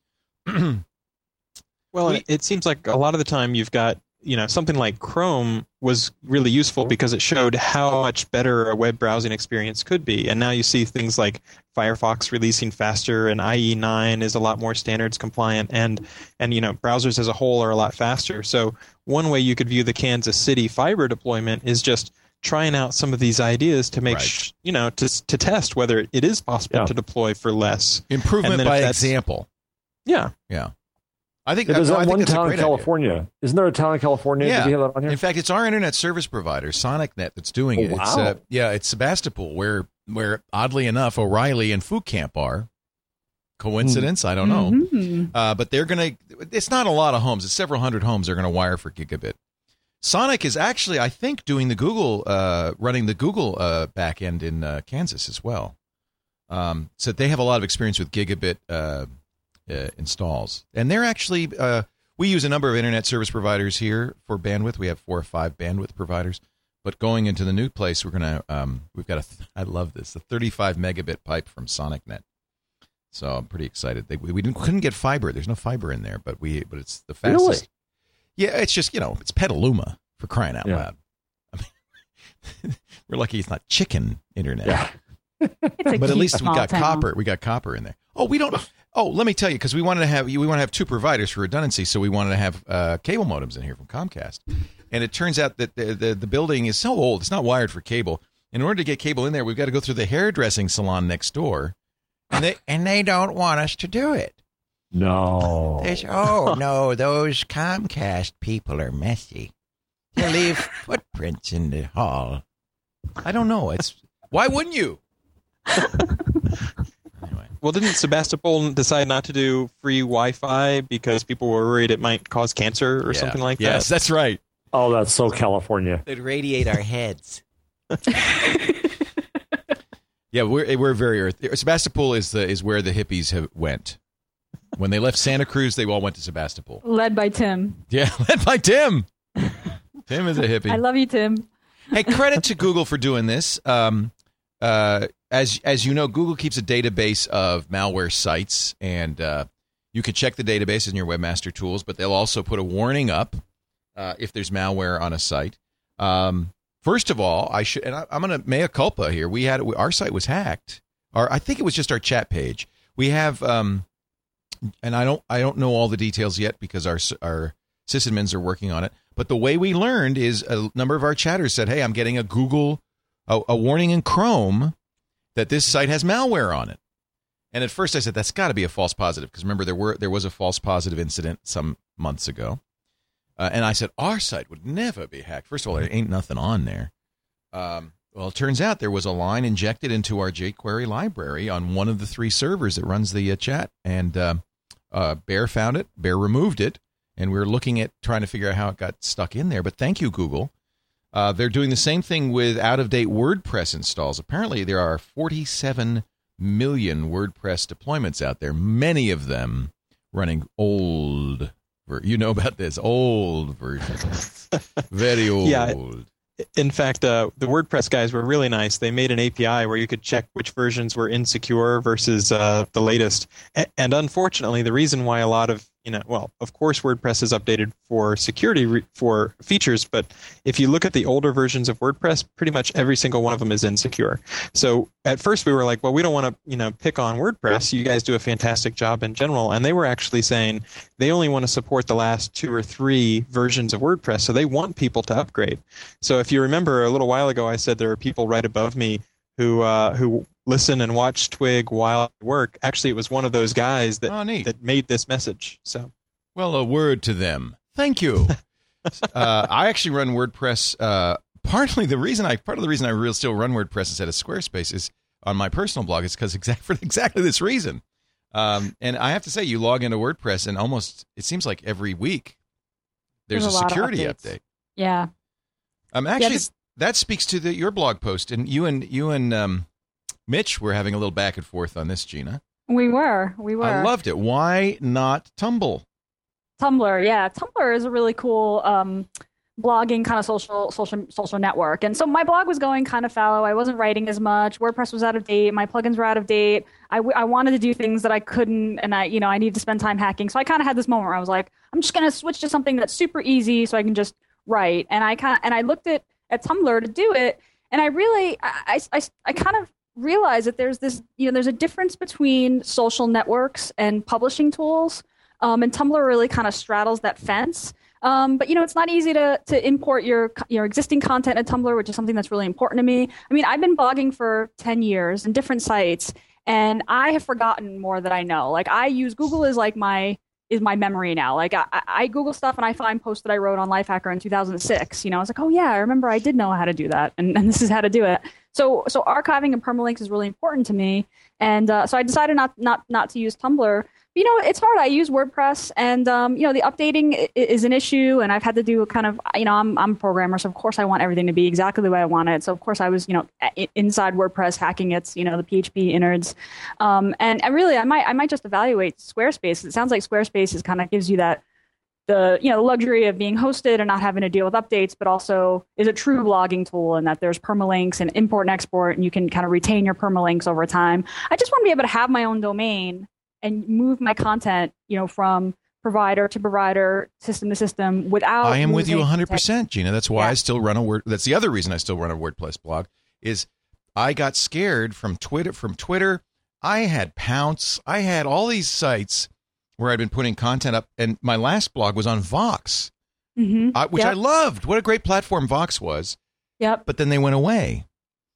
Well, it, it seems like a lot of the time you've got, you know, something like Chrome was really useful because it showed how much better a web browsing experience could be. And now you see things like Firefox releasing faster, and I E nine is a lot more standards compliant, and, and you know, browsers as a whole are a lot faster. So one way you could view the Kansas City fiber deployment is just trying out some of these ideas to make, right. sh- you know, to to test whether it is possible yeah. to deploy for less. Improvement by example. Yeah. Yeah. I think there's no, that I one think town in California. Idea. Isn't there a town in California? Yeah. Did you have that on here? In fact, it's our internet service provider, SonicNet, that's doing oh, it. Wow. It's, uh, yeah, it's Sebastopol, where, where oddly enough, O'Reilly and FoodCamp are. Coincidence? Mm. I don't know. Mm-hmm. Uh, but they're going to, it's not a lot of homes. It's several hundred homes they're going to wire for gigabit. Sonic is actually, I think, doing the Google, uh, running the Google uh, backend in uh, Kansas as well. Um, so they have a lot of experience with gigabit uh, uh, installs. And they're actually... Uh, we use a number of internet service providers here for bandwidth. We have four or five bandwidth providers. But going into the new place, we're going to, um, we've got a, I love this, a thirty-five megabit pipe from SonicNet. So I'm pretty excited. They, we we didn't, couldn't get fiber. There's no fiber in there, but we, but it's the fastest. Really? Yeah, it's just, you know, it's Petaluma, for crying out yeah. loud. I mean, we're lucky it's not chicken internet. Yeah. But at least we got town. copper. We got copper in there. Oh, we don't. Oh, let me tell you, because we wanted to have we want to have two providers for redundancy, so we wanted to have uh, cable modems in here from Comcast. And it turns out that the, the the building is so old; it's not wired for cable. In order to get cable in there, we've got to go through the hairdressing salon next door, and they and they don't want us to do it. No. There's, oh no, those Comcast people are messy. They leave footprints in the hall. I don't know. It's why wouldn't you? Anyway. Well, didn't Sebastopol decide not to do free Wi-Fi because people were worried it might cause cancer or yeah. something like yes, that? Yes, that's right. Oh, that's so California. They'd radiate our heads. Yeah, we're we're very earth. Sebastopol is the is where the hippies have went. When they left Santa Cruz, they all went to Sebastopol. Led by Tim. Yeah, led by Tim. Tim is a hippie. I love you, Tim. Hey, credit to Google for doing this. Um, uh, as as you know, Google keeps a database of malware sites, and uh, you can check the database in your Webmaster Tools, but they'll also put a warning up uh, if there's malware on a site. Um, first of all, I should, and I, I'm going to mea culpa here. We had our site was hacked, or I think it was just our chat page. We have, um, and I don't I don't know all the details yet because our our sysadmins are working on it. But the way we learned is a number of our chatters said, "Hey, I'm getting a Google a, a warning in Chrome that this site has malware on it." And at first I said, that's got to be a false positive, because remember there were there was a false positive incident some months ago. Uh, and I said, our site would never be hacked. First of all, there ain't nothing on there. Um, well, it turns out there was a line injected into our jQuery library on one of the three servers that runs the uh, chat. And uh, uh, Bear found it. Bear removed it. And we were looking at trying to figure out how it got stuck in there. But thank you, Google. Uh, they're doing the same thing with out-of-date WordPress installs. Apparently, there are forty-seven million WordPress deployments out there, many of them running old, ver- you know about this, old versions, very old. Yeah. In fact, uh, the WordPress guys were really nice. They made an A P I where you could check which versions were insecure versus uh, the latest. A- and unfortunately, the reason why a lot of, you know, well, of course, WordPress is updated for security re- for features, but if you look at the older versions of WordPress, pretty much every single one of them is insecure. So at first we were like, well, we don't want to, you know, pick on WordPress. You guys do a fantastic job in general. And they were actually saying they only want to support the last two or three versions of WordPress. So they want people to upgrade. So if you remember a little while ago, I said there are people right above me who uh, who listen and watch Twig while I work. Actually, it was one of those guys that oh, neat. that made this message. So, well, a word to them. Thank you. uh, I actually run WordPress. Uh, partly the reason I part of the reason I really still run WordPress instead of Squarespace is on my personal blog is because exact for exactly this reason. Um, and I have to say, you log into WordPress, and almost it seems like every week there's, There's a, a lot of security updates. update. Yeah. Um, actually, Yeah, this- that speaks to the, your blog post, and you and you and um, Mitch were having a little back and forth on this, Gina. We were. We were. I loved it. Why not Tumble? Tumblr, yeah. Tumblr is a really cool um, blogging kind of social social social network. And so my blog was going kind of fallow. I wasn't writing as much. WordPress was out of date. My plugins were out of date. I, w- I wanted to do things that I couldn't, and I you know I needed to spend time hacking. So I kind of had this moment where I was like, I'm just going to switch to something that's super easy so I can just write. And I kind and I looked at, at Tumblr to do it, and I really I, I, I kind of realized that there's this you know there's a difference between social networks and publishing tools. Um, and Tumblr really kind of straddles that fence. Um, but, you know, it's not easy to to import your your existing content at Tumblr, which is something that's really important to me. I mean, I've been blogging for ten years in different sites, and I have forgotten more than I know. Like, I use Google as like my is my memory now. Like, I, I Google stuff, and I find posts that I wrote on Lifehacker in two thousand six. You know, I was like, oh, yeah, I remember I did know how to do that, and, and this is how to do it. So so archiving and permalinks is really important to me. And uh, so I decided not not not to use Tumblr. You know, it's hard. I use WordPress, and um, you know, the updating is an issue, and I've had to do a kind of, you know, I'm I'm a programmer, so of course I want everything to be exactly the way I want it. So of course I was, you know, inside WordPress hacking its, you know, the P H P innards, um, and and really I might I might just evaluate Squarespace. It sounds like Squarespace is kind of gives you that the you know the luxury of being hosted and not having to deal with updates, but also is a true blogging tool, and that there's permalinks and import and export, and you can kind of retain your permalinks over time. I just want to be able to have my own domain and move my content, you know, from provider to provider, system to system, without. I am with you losing one hundred percent, Gina. That's why Yeah. I still run a word. That's the other reason I still run a WordPress blog. Is I got scared from Twitter. From Twitter, I had Pounce. I had all these sites where I'd been putting content up, and my last blog was on Vox, Mm-hmm. I, which Yep. I loved. What a great platform Vox was. Yep. But then they went away.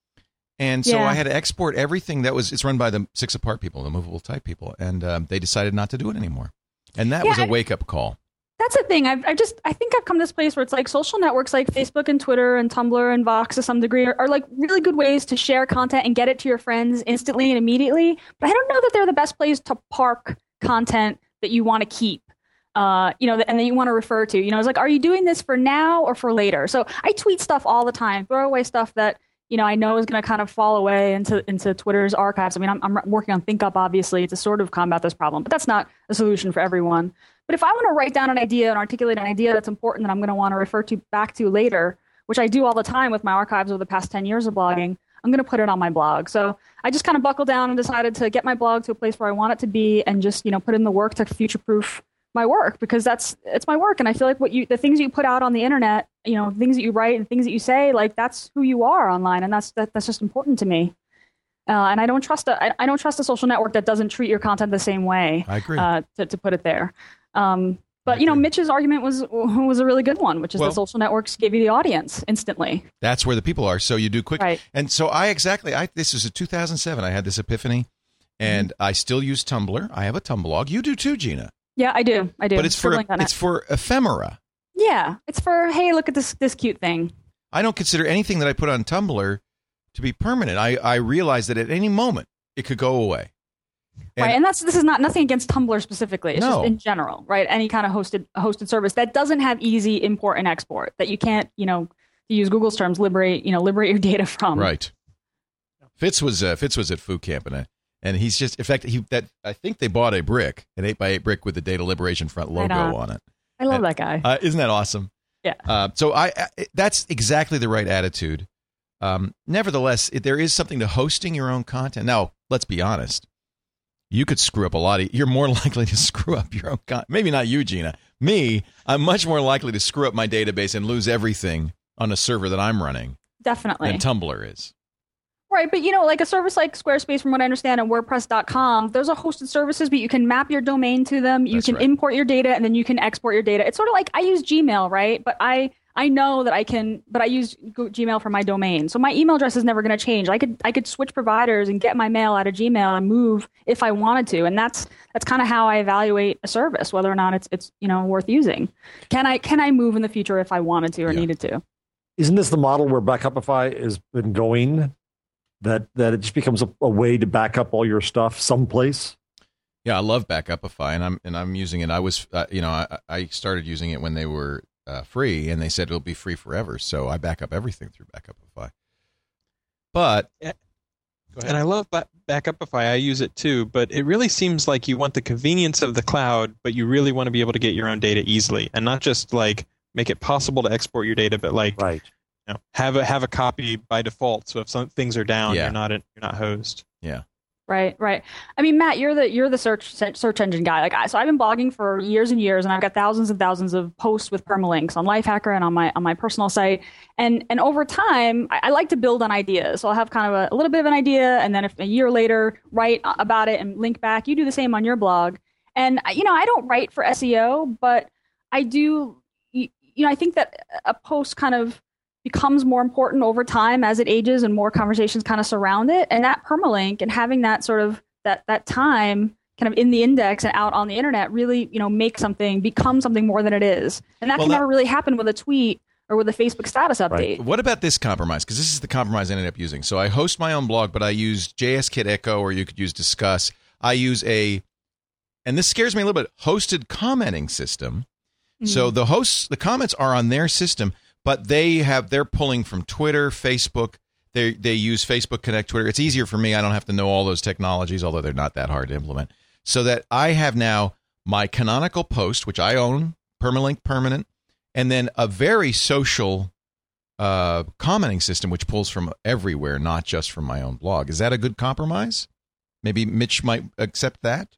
And so Yeah. I had to export everything that was, it's run by the Six Apart people, the movable type people. And um, they decided not to do it anymore. And that Yeah, was a I- wake up call. That's the thing. I've, I just, I think I've come to this place where it's like social networks like Facebook and Twitter and Tumblr and Vox to some degree are, are like really good ways to share content and get it to your friends instantly and immediately. But I don't know that they're the best place to park content that you want to keep. Uh, you know, and that you want to refer to. You know, it's like, are you doing this for now or for later? So I tweet stuff all the time, throw away stuff that, you know, I know is going to kind of fall away into into Twitter's archives. I mean, I'm, I'm working on ThinkUp, obviously, to sort of combat this problem, but that's not a solution for everyone. But if I want to write down an idea and articulate an idea that's important that I'm going to want to refer to back to later, which I do all the time with my archives over the past ten years of blogging, I'm going to put it on my blog. So I just kind of buckled down and decided to get my blog to a place where I want it to be and just, you know, put in the work to future-proof my work, because that's it's my work, and I feel like what you the things you put out on the internet, you know, things that you write and things that you say, like that's who you are online, and that's that, that's just important to me. Uh, and I don't trust a I, I don't trust a social network that doesn't treat your content the same way. I agree. Uh, to, to put it there. Um, but you know, Mitch's argument was was a really good one, which is Well- that social networks give you the audience instantly. That's where the people are. So you do quick. Right. And so I exactly, I this is a two thousand seven. I had this epiphany, and I still use Tumblr. I have a Tumblr. You do too, Gina. Yeah, I do. I do. But it's for Scribbling on it. it's for ephemera. yeah, it's for hey, look at this this cute thing. I don't consider anything that I put on Tumblr to be permanent. I, I realize that at any moment it could go away. And- right, and that's this is not nothing against Tumblr specifically. It's No. just in general, right? Any kind of hosted hosted service that doesn't have easy import and export, that you can't, you know, to use Google's terms, liberate, you know, liberate your data from. Right. Fitz was uh, Fitz was at Foo Camp, and uh, and he's just in fact he that I think they bought a brick, an eight by eight brick with the Data Liberation Front logo Right on. on it. I love And, that guy. Uh, isn't that awesome? Yeah. Uh, so I, I that's exactly the right attitude. Um, nevertheless, it, there is something to hosting your own content. Now, let's be honest. You could screw up a lot. Of, you're more likely to screw up your own content. Maybe not you, Gina. Me, I'm much more likely to screw up my database and lose everything on a server that I'm running Definitely. than Tumblr is. Right, but you know, like a service like Squarespace, from what I understand, and WordPress dot com, those are hosted services, but you can map your domain to them. You That's can right. import your data, and then you can export your data. It's sort of like I use Gmail, right? But I I know that I can, but I use Go- Gmail for my domain, so my email address is never going to change. I could I could switch providers and get my mail out of Gmail and move if I wanted to, and that's that's kind of how I evaluate a service, whether or not it's it's you know worth using. Can I can I move in the future if I wanted to or Yeah. needed to? Isn't this the model where Backupify has been going? That that it just becomes a, a way to back up all your stuff someplace. Yeah, I love Backupify, and I'm and I'm using it. I was, uh, you know, I, I started using it when they were uh, free, and they said it'll be free forever. So I back up everything through Backupify. But yeah. And I love ba- Backupify. I use it too, but it really seems like you want the convenience of the cloud, but you really want to be able to get your own data easily, and not just like make it possible to export your data, but like right. you know, have a have a copy by default. So if some things are down, Yeah. you're not in, you're not host. Yeah. Right, right. I mean, Matt, you're the you're the search search engine guy. Like, I, so I've been blogging for years and years, and I've got thousands and thousands of posts with permalinks on Lifehacker and on my on my personal site. And and over time, I, I like to build on ideas. So I'll have kind of a, a little bit of an idea, and then if a year later, write about it and link back. You do the same on your blog. And you know, I don't write for S E O, but I do. You, you know, I think that a post kind of becomes more important over time as it ages and more conversations kind of surround it. And that permalink and having that sort of that that time kind of in the index and out on the internet really, you know, make something become something more than it is. And that Well, can that- never really happen with a tweet or with a Facebook status update. What about this compromise? Because this is the compromise I ended up using. So I host my own blog, but I use JSKit Echo, or you could use Discuss. I use a, and this scares me a little bit, hosted commenting system. Mm-hmm. So the hosts, the comments are on their system, but they have they're pulling from Twitter, Facebook. They they use Facebook Connect, Twitter. It's easier for me. I don't have to know all those technologies, although they're not that hard to implement. So that I have now my canonical post, which I own, permalink permanent, and then a very social uh, commenting system, which pulls from everywhere, not just from my own blog. Is that a good compromise? Maybe Mitch might accept that.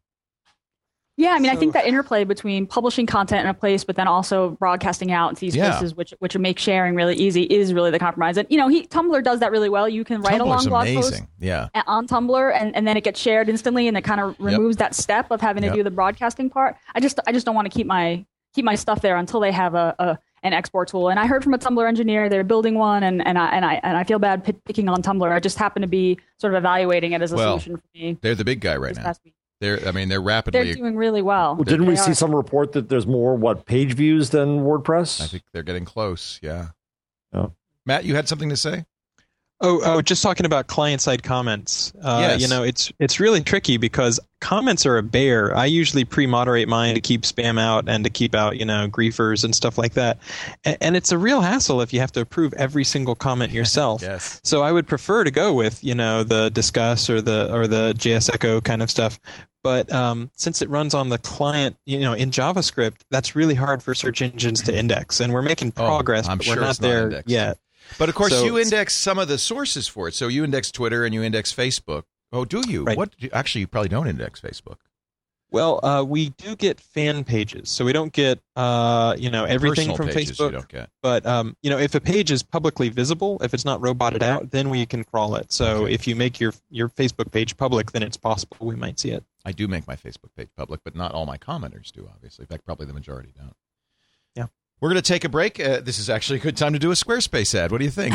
Yeah, I mean, So- I think that interplay between publishing content in a place, but then also broadcasting out to these Yeah. places, which which make sharing really easy, is really the compromise. And you know, he Tumblr does that really well. You can write a long Tumblr's blog post amazing. Yeah. a- on Tumblr, and, and then it gets shared instantly, and it kind of removes that step of having to Yep. do the broadcasting part. I just I just don't want to keep my keep my stuff there until they have a, a an export tool. And I heard from a Tumblr engineer they're building one, and, and I and I and I feel bad p- picking on Tumblr. I just happen to be sort of evaluating it as a Well, solution for me. They're the big guy right this now. past week. They're, I mean, they're rapidly. They're doing really well. Well, didn't we They see are. some report that there's more, what, page views than WordPress? I think they're getting close. Yeah. Oh. Matt, you had something to say? Oh, oh, just talking about client-side comments. Uh, Yes. You know, it's it's really tricky because comments are a bear. I usually pre-moderate mine to keep spam out and to keep out, you know, griefers and stuff like that. And, and it's a real hassle if you have to approve every single comment yourself. Yes. So I would prefer to go with, you know, the Discuss or the or the J S Echo kind of stuff. But um, since it runs on the client, you know, in JavaScript, that's really hard for search engines to index. And we're making Oh, progress, I'm but sure we're not it's not there indexed. yet. But of course, So you it's- index some of the sources for it. So you index Twitter and you index Facebook. Oh, do you? Right. What? do- Actually, you probably don't index Facebook. Well, uh, we do get fan pages, so we don't get uh, you know everything Personal from pages Facebook. you don't get. But um, you know, if a page is publicly visible, if it's not roboted out, then we can crawl it. So Okay. if you make your your Facebook page public, then it's possible we might see it. I do make my Facebook page public, but not all my commenters do, obviously. In fact, probably the majority don't. Yeah. We're going to take a break. Uh, this is actually a good time to do a Squarespace ad. What do you think?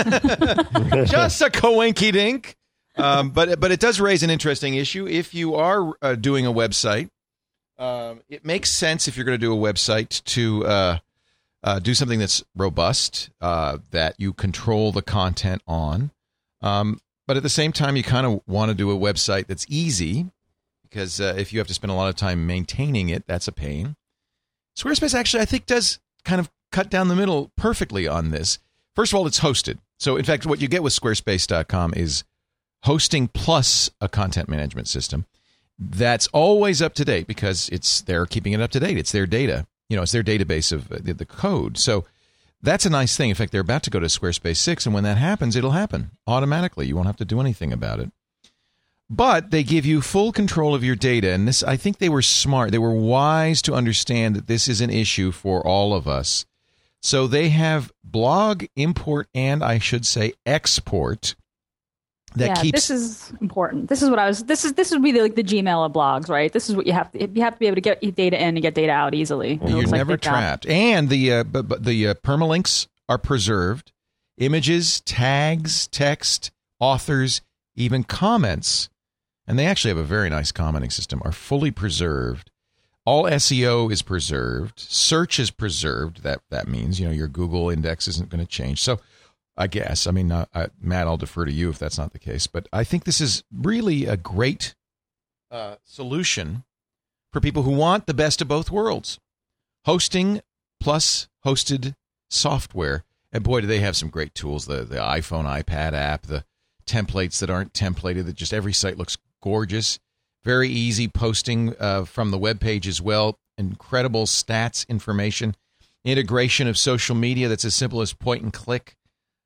Just a coinky-dink. Um, but, but it does raise an interesting issue. If you are uh, doing a website, um, it makes sense if you're going to do a website to uh, uh, do something that's robust, uh, that you control the content on. Um, but at the same time, you kind of want to do a website that's easy, because uh, if you have to spend a lot of time maintaining it, that's a pain. Squarespace actually, I think, does kind of cut down the middle perfectly on this. First of all, it's hosted. So, in fact, what you get with squarespace dot com is hosting plus a content management system that's always up to date, because it's they're keeping it up to date. It's their data. You know, it's their database of the, the code. So that's a nice thing. In fact, they're about to go to Squarespace six, and when that happens, it'll happen automatically. You won't have to do anything about it. But they give you full control of your data, and this, I think they were smart. They were wise to understand that this is an issue for all of us. So they have blog import and, I should say, export that yeah, keeps. this is important. This is what I was. This is this would be the, like the Gmail of blogs, right? This is what you have to. You have to be able to get your data in and get data out easily. It You're looks like never they've got- trapped, and the uh, but, but the uh, permalinks are preserved. Images, tags, text, authors, even comments, and they actually have a very nice commenting system, are fully preserved. All S E O is preserved. Search is preserved. That that means, you know, your Google index isn't going to change. So I guess, I mean, uh, I, Matt, I'll defer to you if that's not the case. But I think this is really a great uh, solution for people who want the best of both worlds. Hosting plus hosted software. And boy, do they have some great tools. The, the iPhone, iPad app, the templates that aren't templated, that just every site looks gorgeous. Very easy posting uh, from the web page as well. Incredible stats information. Integration of social media that's as simple as point and click.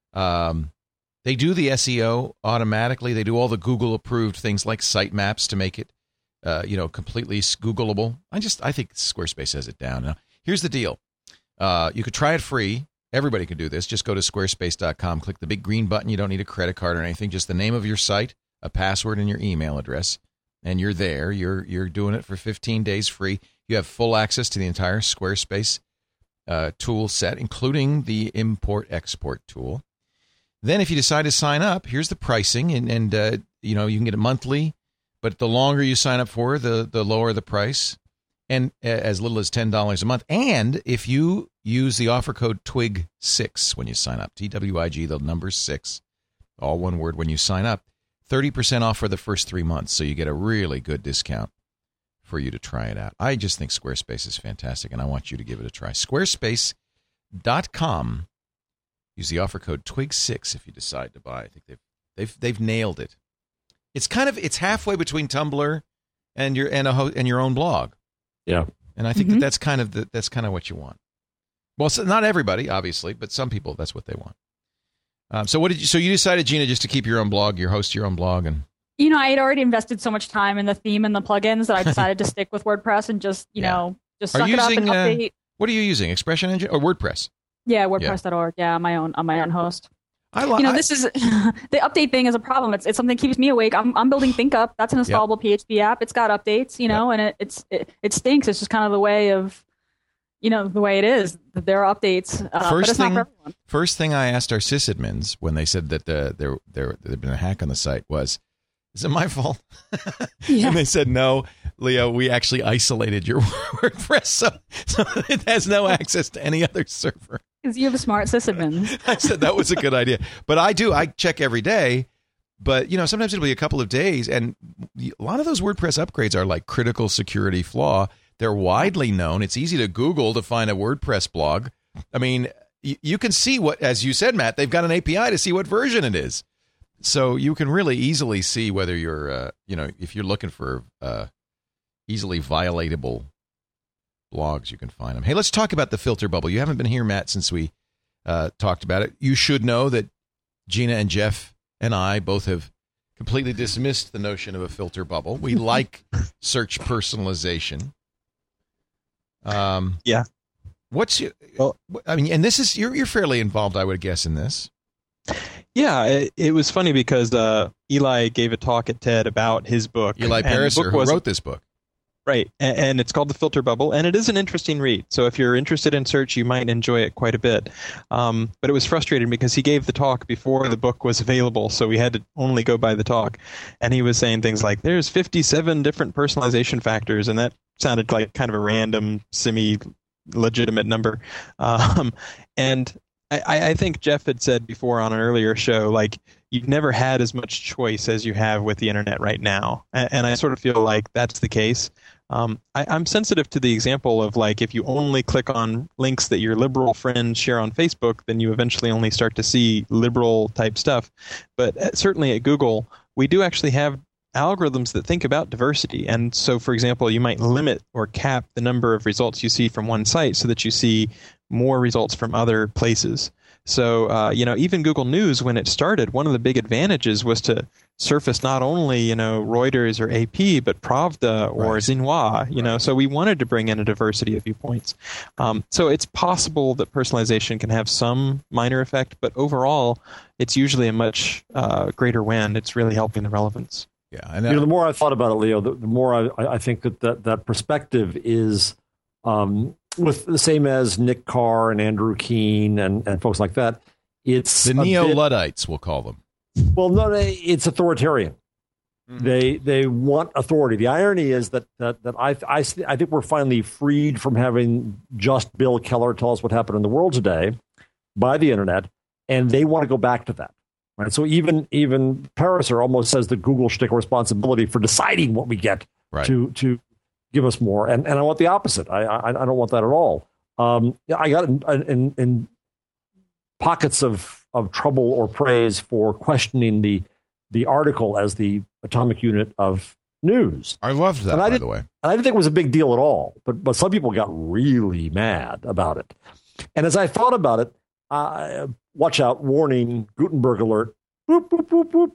Um, they do the S E O automatically. They do all the Google-approved things like sitemaps to make it, uh, you know, completely Googleable. I just, I think Squarespace has it down. Now, here's the deal. Uh, you could try it free. Everybody can do this. Just go to squarespace dot com, click the big green button. You don't need a credit card or anything. Just the name of your site, a password, and your email address. And you're there. You're you're doing it for fifteen days free. You have full access to the entire Squarespace uh, tool set, including the import-export tool. Then if you decide to sign up, here's the pricing. And, and uh, you know, you can get it monthly, but the longer you sign up for, the, the lower the price. And uh, as little as ten dollars a month. And if you use the offer code twig six when you sign up, T W I G, the number six, all one word when you sign up, thirty percent off for the first three months. So you get a really good discount for you to try it out. I just think Squarespace is fantastic, and I want you to give it a try. Squarespace dot com. Use the offer code twig six if you decide to buy. I think they've they've they've nailed it. It's kind of it's halfway between Tumblr and your and a ho- and your own blog. Yeah, and I think Mm-hmm. that that's kind of the, that's kind of what you want. Well, so not everybody, obviously, but some people, that's what they want. Um, so what did you? So you decided, Gina, just to keep your own blog, your host your own blog, and You know, I had already invested so much time in the theme and the plugins that I decided to stick with WordPress and just, you Yeah. know, just are suck you it up using and update. uh, what are you using? Expression Engine or WordPress? Yeah, WordPress dot org. Yeah, on my own on my own host. I like. You know, this is the update thing is a problem. It's it's something that keeps me awake. I'm I'm building ThinkUp. That's an installable P H P app. It's got updates, you know, and it it's it, it stinks. It's just kind of the way of, you know, the way it is. That there are updates. Uh, but First it's thing, not for everyone. first thing I asked our sysadmins when they said that the, there there there'd been a hack on the site was, is it my fault? Yeah. And they said, no, Leo, we actually isolated your WordPress, so, so it has no access to any other server. Because you have a smart sysadmin. I said that was a good idea. But I do. I check every day. But, you know, sometimes it'll be a couple of days. And a lot of those WordPress upgrades are like critical security flaw. They're widely known. It's easy to Google to find a WordPress blog. I mean, you, you can see what, as you said, Matt, they've got an A P I to see what version it is. So you can really easily see whether you're, uh, you know, if you're looking for uh, easily violatable blogs, you can find them. Hey, let's talk about the filter bubble. You haven't been here, Matt, since we uh, talked about it. You should know that Gina and Jeff and I both have completely dismissed the notion of a filter bubble. We like search personalization. Um, yeah. What's your? Well, I mean, and this is you're you're fairly involved, I would guess, in this. Yeah, it, it was funny because uh, Eli gave a talk at TED about his book. Eli and the Pariser, book who was- wrote this book. Right, and, and it's called The Filter Bubble, and it is an interesting read. So if you're interested in search, you might enjoy it quite a bit. Um, but it was frustrating because he gave the talk before the book was available, so we had to only go by the talk. And he was saying things like, there's fifty-seven different personalization factors, and that sounded like kind of a random, semi-legitimate number. Um, and I, I think Jeff had said before on an earlier show, like, you've never had as much choice as you have with the internet right now. And, and I sort of feel like that's the case. Um, I, I'm sensitive to the example of, like, if you only click on links that your liberal friends share on Facebook, then you eventually only start to see liberal type stuff. But uh, certainly at Google, we do actually have algorithms that think about diversity. And so, for example, you might limit or cap the number of results you see from one site so that you see more results from other places. So, uh, you know, even Google News, when it started, one of the big advantages was to surface not only, you know, Reuters or A P, but Pravda or Right. Xinhua, you know, so we wanted to bring in a diversity of viewpoints. Um, so it's possible that personalization can have some minor effect, but overall, it's usually a much uh, greater win. It's really helping the relevance. Yeah, and You know, the more I thought about it, Leo, the, the more I, I think that, that that perspective is um, with the same as Nick Carr and Andrew Keene and, and folks like that. It's the a bit- neo-Luddites, we'll call them. Well, no, they- it's authoritarian. They they want authority. The irony is that that that I I I think we're finally freed from having just Bill Keller tell us what happened in the world today by the internet, and they want to go back to that. Right. So even even Pariser almost says that Google should take responsibility for deciding what we get right. to to give us more. And and I want the opposite. I I, I don't want that at all. Um, I got in, in, in pockets of, of trouble or praise for questioning the the article as the atomic unit of news. I loved that, by the way. I didn't think it was a big deal at all, but but some people got really mad about it. And as I thought about it, uh, watch out, warning, Gutenberg alert. Boop, boop, boop, boop.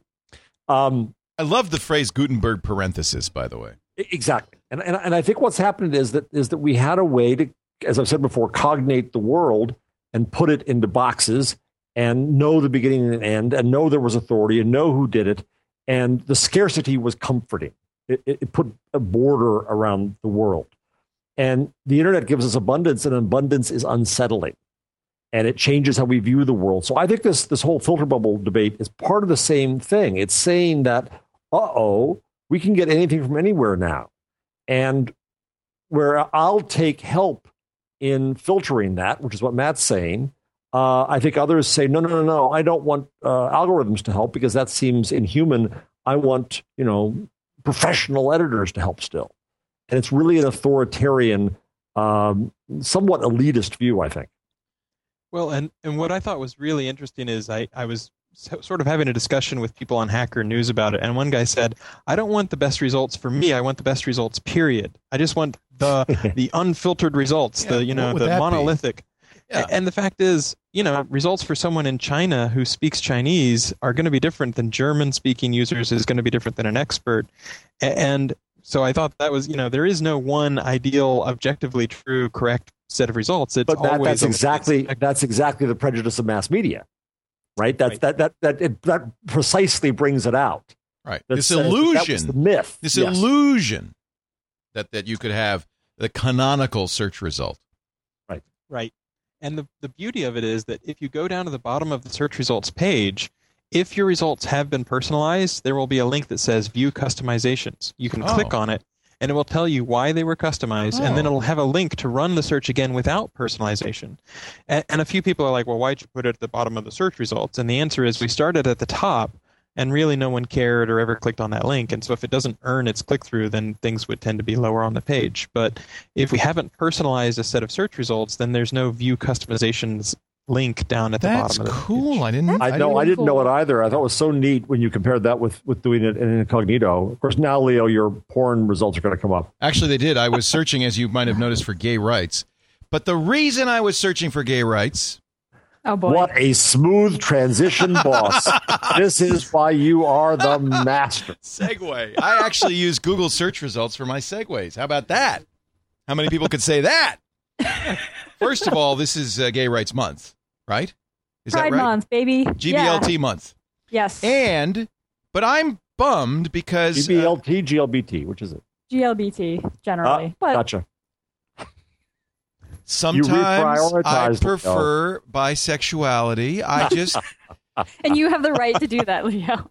Um, I love the phrase Gutenberg parenthesis, by the way. Exactly. And, and and I think what's happened is that is that we had a way to, as I've said before, cognate the world and put it into boxes and know the beginning and end and know there was authority and know who did it. And the scarcity was comforting. It, it, it put a border around the world. And the internet gives us abundance, and abundance is unsettling. And it changes how we view the world. So I think this this whole filter bubble debate is part of the same thing. It's saying that, uh-oh, we can get anything from anywhere now. And where I'll take help in filtering that, which is what Matt's saying, uh, I think others say, no, no, no, no, I don't want uh, algorithms to help because that seems inhuman. I want, you know, professional editors to help still. And it's really an authoritarian, um, somewhat elitist view, I think. Well, and, and what I thought was really interesting is I, I was so, sort of having a discussion with people on Hacker News about it, and one guy said, I don't want the best results for me, I want the best results, period. I just want the the unfiltered results, Yeah, the you know, what would the that be? monolithic. Yeah. And the fact is, you know, results for someone in China who speaks Chinese are going to be different than German-speaking users, is going to be different than an expert. A- And so I thought that was, you know, there is no one ideal, objectively true, correct set of results. It's But that, always that's a- exactly that's exactly the prejudice of mass media, right? That's Right. that that that it, that precisely brings it out. Right. That This says that illusion, was the myth. this Yes. illusion that, that you could have the canonical search result. Right. And the, the beauty of it is that if you go down to the bottom of the search results page, if your results have been personalized, there will be a link that says View Customizations. You can Oh. click on it, and it will tell you why they were customized, and then Oh. it'll have a link to run the search again without personalization. And, and a few people are like, well, why'd you put it at the bottom of the search results? And the answer is we started at the top, and really no one cared or ever clicked on that link. And so if it doesn't earn its click-through, then things would tend to be lower on the page. But if we haven't personalized a set of search results, then there's no View Customizations link down at the That's bottom of the cool. I didn't. I know. I didn't know it either. I thought it was so neat when you compared that with with doing it in incognito. Of course, now Leo, your porn results are going to come up. Actually, they did. I was searching, as you might have noticed, for gay rights. But the reason I was searching for gay rights. Oh, boy. What a smooth transition, boss. This is why you are the master. Segue. I actually use Google search results for my segues. How about that? How many people could say that? First of all, this is uh, Gay Rights Month, right? Is Pride that right? Month, baby. G B L T Yeah. month. Yes. And, but I'm bummed because G B L T, G L B T, which is it? G L B T, generally. Ah, but gotcha. sometimes reprioritized I it, prefer bisexuality. I just, and you have the right to do that, Leo.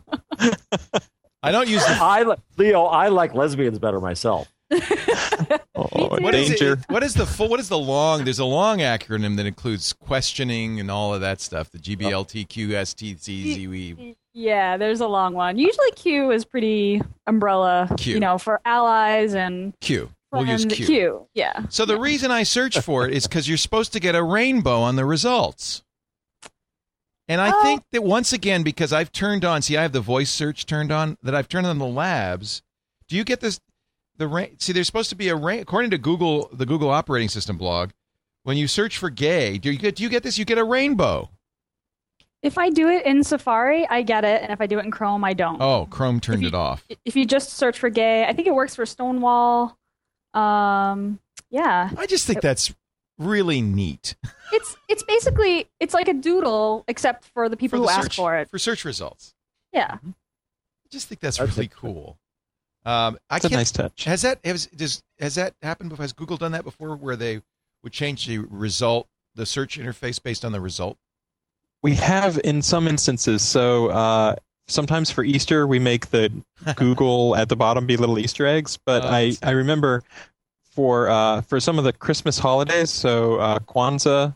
I don't use the. I li- Leo, I like lesbians better myself. Oh, What is, danger. it, what is the full? What is the long? There's a long acronym that includes questioning and all of that stuff. The G B L T Q S T C Z W. Yeah, there's a long one. Usually Q is pretty umbrella, Q. you know, for allies and Q. We'll use friend- Q. Q. Yeah. So the reason I search for it is because you're supposed to get a rainbow on the results. And I Oh. think that once again, because I've turned on, see, I have the voice search turned on, that I've turned on the labs. Do you get this? The ra- see, there's supposed to be a rain. According to Google, the Google operating system blog, when you search for gay, do you get? Do you get this? You get a rainbow. If I do it in Safari, I get it, and if I do it in Chrome, I don't. Oh, Chrome turned If you- it off. If you just search for gay, I think it works for Stonewall. Um, yeah. I just think that's really neat. It's it's basically it's like a doodle except for the people For the who ask search- for it. for search results. Yeah. I just think that's, That's really it. cool. Um, I It's a can't- nice touch. Has that has, does, has that happened before? Has Google done that before, where they would change the result, the search interface based on the result? We have in some instances. So uh, sometimes for Easter, we make the Google at the bottom be little Easter eggs. But Oh, I, that's- I remember for uh, for some of the Christmas holidays, so uh, Kwanzaa,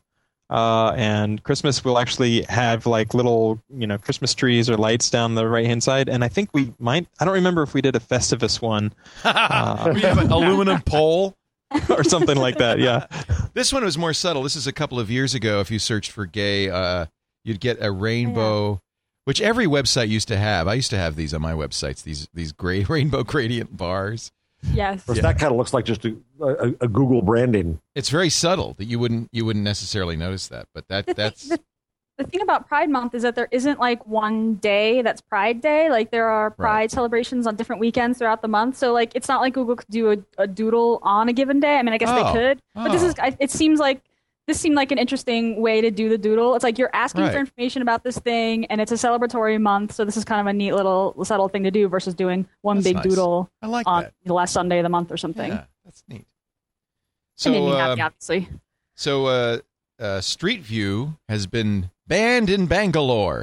Uh, and Christmas will actually have like little, you know, Christmas trees or lights down the right hand side. And I think we might, I don't remember if we did a Festivus one. Uh, we have an aluminum pole or something like that. Yeah. This one was more subtle. This is a couple of years ago. If you searched for gay, uh, you'd get a rainbow, yeah. which every website used to have. I used to have these on my websites, these, these gray rainbow gradient bars. Yes. Yeah. That kind of looks like just a, a, a Google branding. It's very subtle that you wouldn't you wouldn't necessarily notice that, but that the that's thing, the, the thing about Pride Month is that there isn't like one day that's Pride Day. Like there are Pride right. celebrations on different weekends throughout the month. So like it's not like Google could do a, a doodle on a given day. I mean, I guess oh. they could, but oh. this is it seems like this seemed like an interesting way to do the doodle. It's like you're asking right. for information about this thing, and it's a celebratory month, so this is kind of a neat little subtle thing to do versus doing one that's big nice. doodle I like on that. the last Sunday of the month or something. Yeah, that's neat. So, it made me uh, happy, obviously. So, uh, uh, Street View has been banned in Bangalore.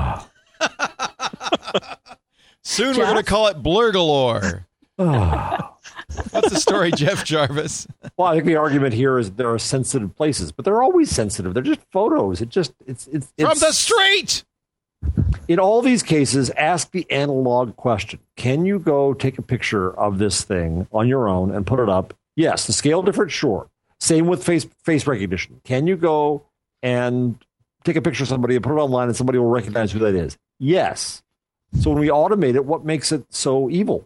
Soon Jeff? we're going to call it Blurgalore. What's the story, Jeff Jarvis? Well, I think the argument here is there are sensitive places, but they're always sensitive. They're just photos. It just it's it's, it's from the street. In all these cases, ask the analog question: can you go take a picture of this thing on your own and put it up? Yes. The scale different, sure. Same with face face recognition. Can you go and take a picture of somebody and put it online and somebody will recognize who that is? Yes. So when we automate it, what makes it so evil?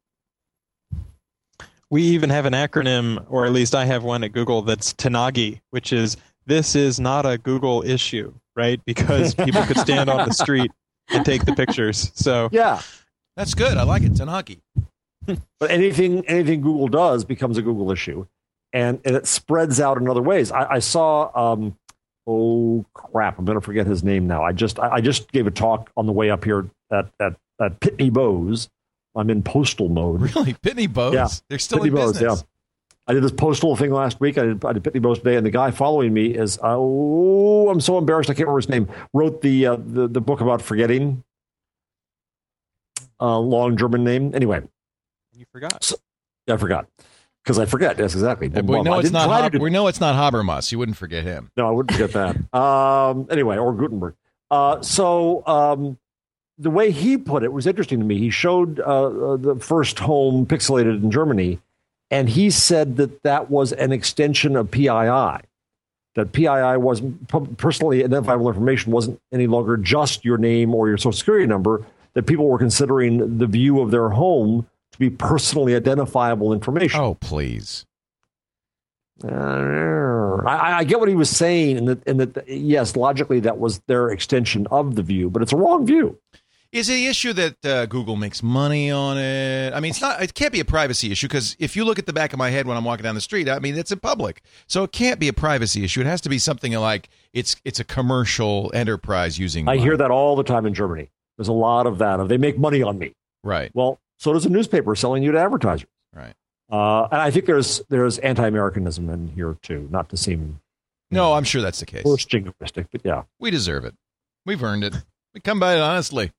We even have an acronym, or at least I have one at Google, that's TANAGI, which is this is not a Google issue, right? Because people could stand on the street and take the pictures. So yeah, that's good. I like it, TANAGI. But anything anything Google does becomes a Google issue, and, and it spreads out in other ways. I, I saw, um, oh crap, I'm going to forget his name now. I just I, I just gave a talk on the way up here at at, at Pitney Bowes. I'm in postal mode. Really? Pitney Bowes? Yeah. They're still Pitney in Bowes, business. Yeah. I did this postal thing last week. I did, I did Pitney Bowes today, and the guy following me is, uh, oh, I'm so embarrassed. I can't remember his name. Wrote the uh, the, the book about forgetting. Uh, long German name. Anyway. You forgot. So, yeah, I forgot. Because I forget. Yes, exactly. Yeah, we, know it's not Hab- we know it's not Habermas. You wouldn't forget him. No, I wouldn't forget that. um, anyway, or Gutenberg. Uh, so... Um, the way he put it was interesting to me. He showed uh, the first home pixelated in Germany, and he said that that was an extension of P I I, that P I I wasn't personally identifiable information wasn't any longer just your name or your social security number, that people were considering the view of their home to be personally identifiable information. Oh, please. Uh, I, I get what he was saying, and that, and that, yes, logically that was their extension of the view, but it's a wrong view. Is it the issue that uh, Google makes money on it? I mean, it's not. It can't be a privacy issue because if you look at the back of my head when I'm walking down the street, I mean, it's in public, so it can't be a privacy issue. It has to be something like it's it's a commercial enterprise using. I money. hear that all the time in Germany. There's a lot of that. Of they make money on me. Right. Well, so does a newspaper selling you to advertisers. Right. Uh, and I think there's there's anti-Americanism in here too. Not to seem. No, I'm sure that's the case. First jingoistic, but yeah, we deserve it. We've earned it. We come by it honestly.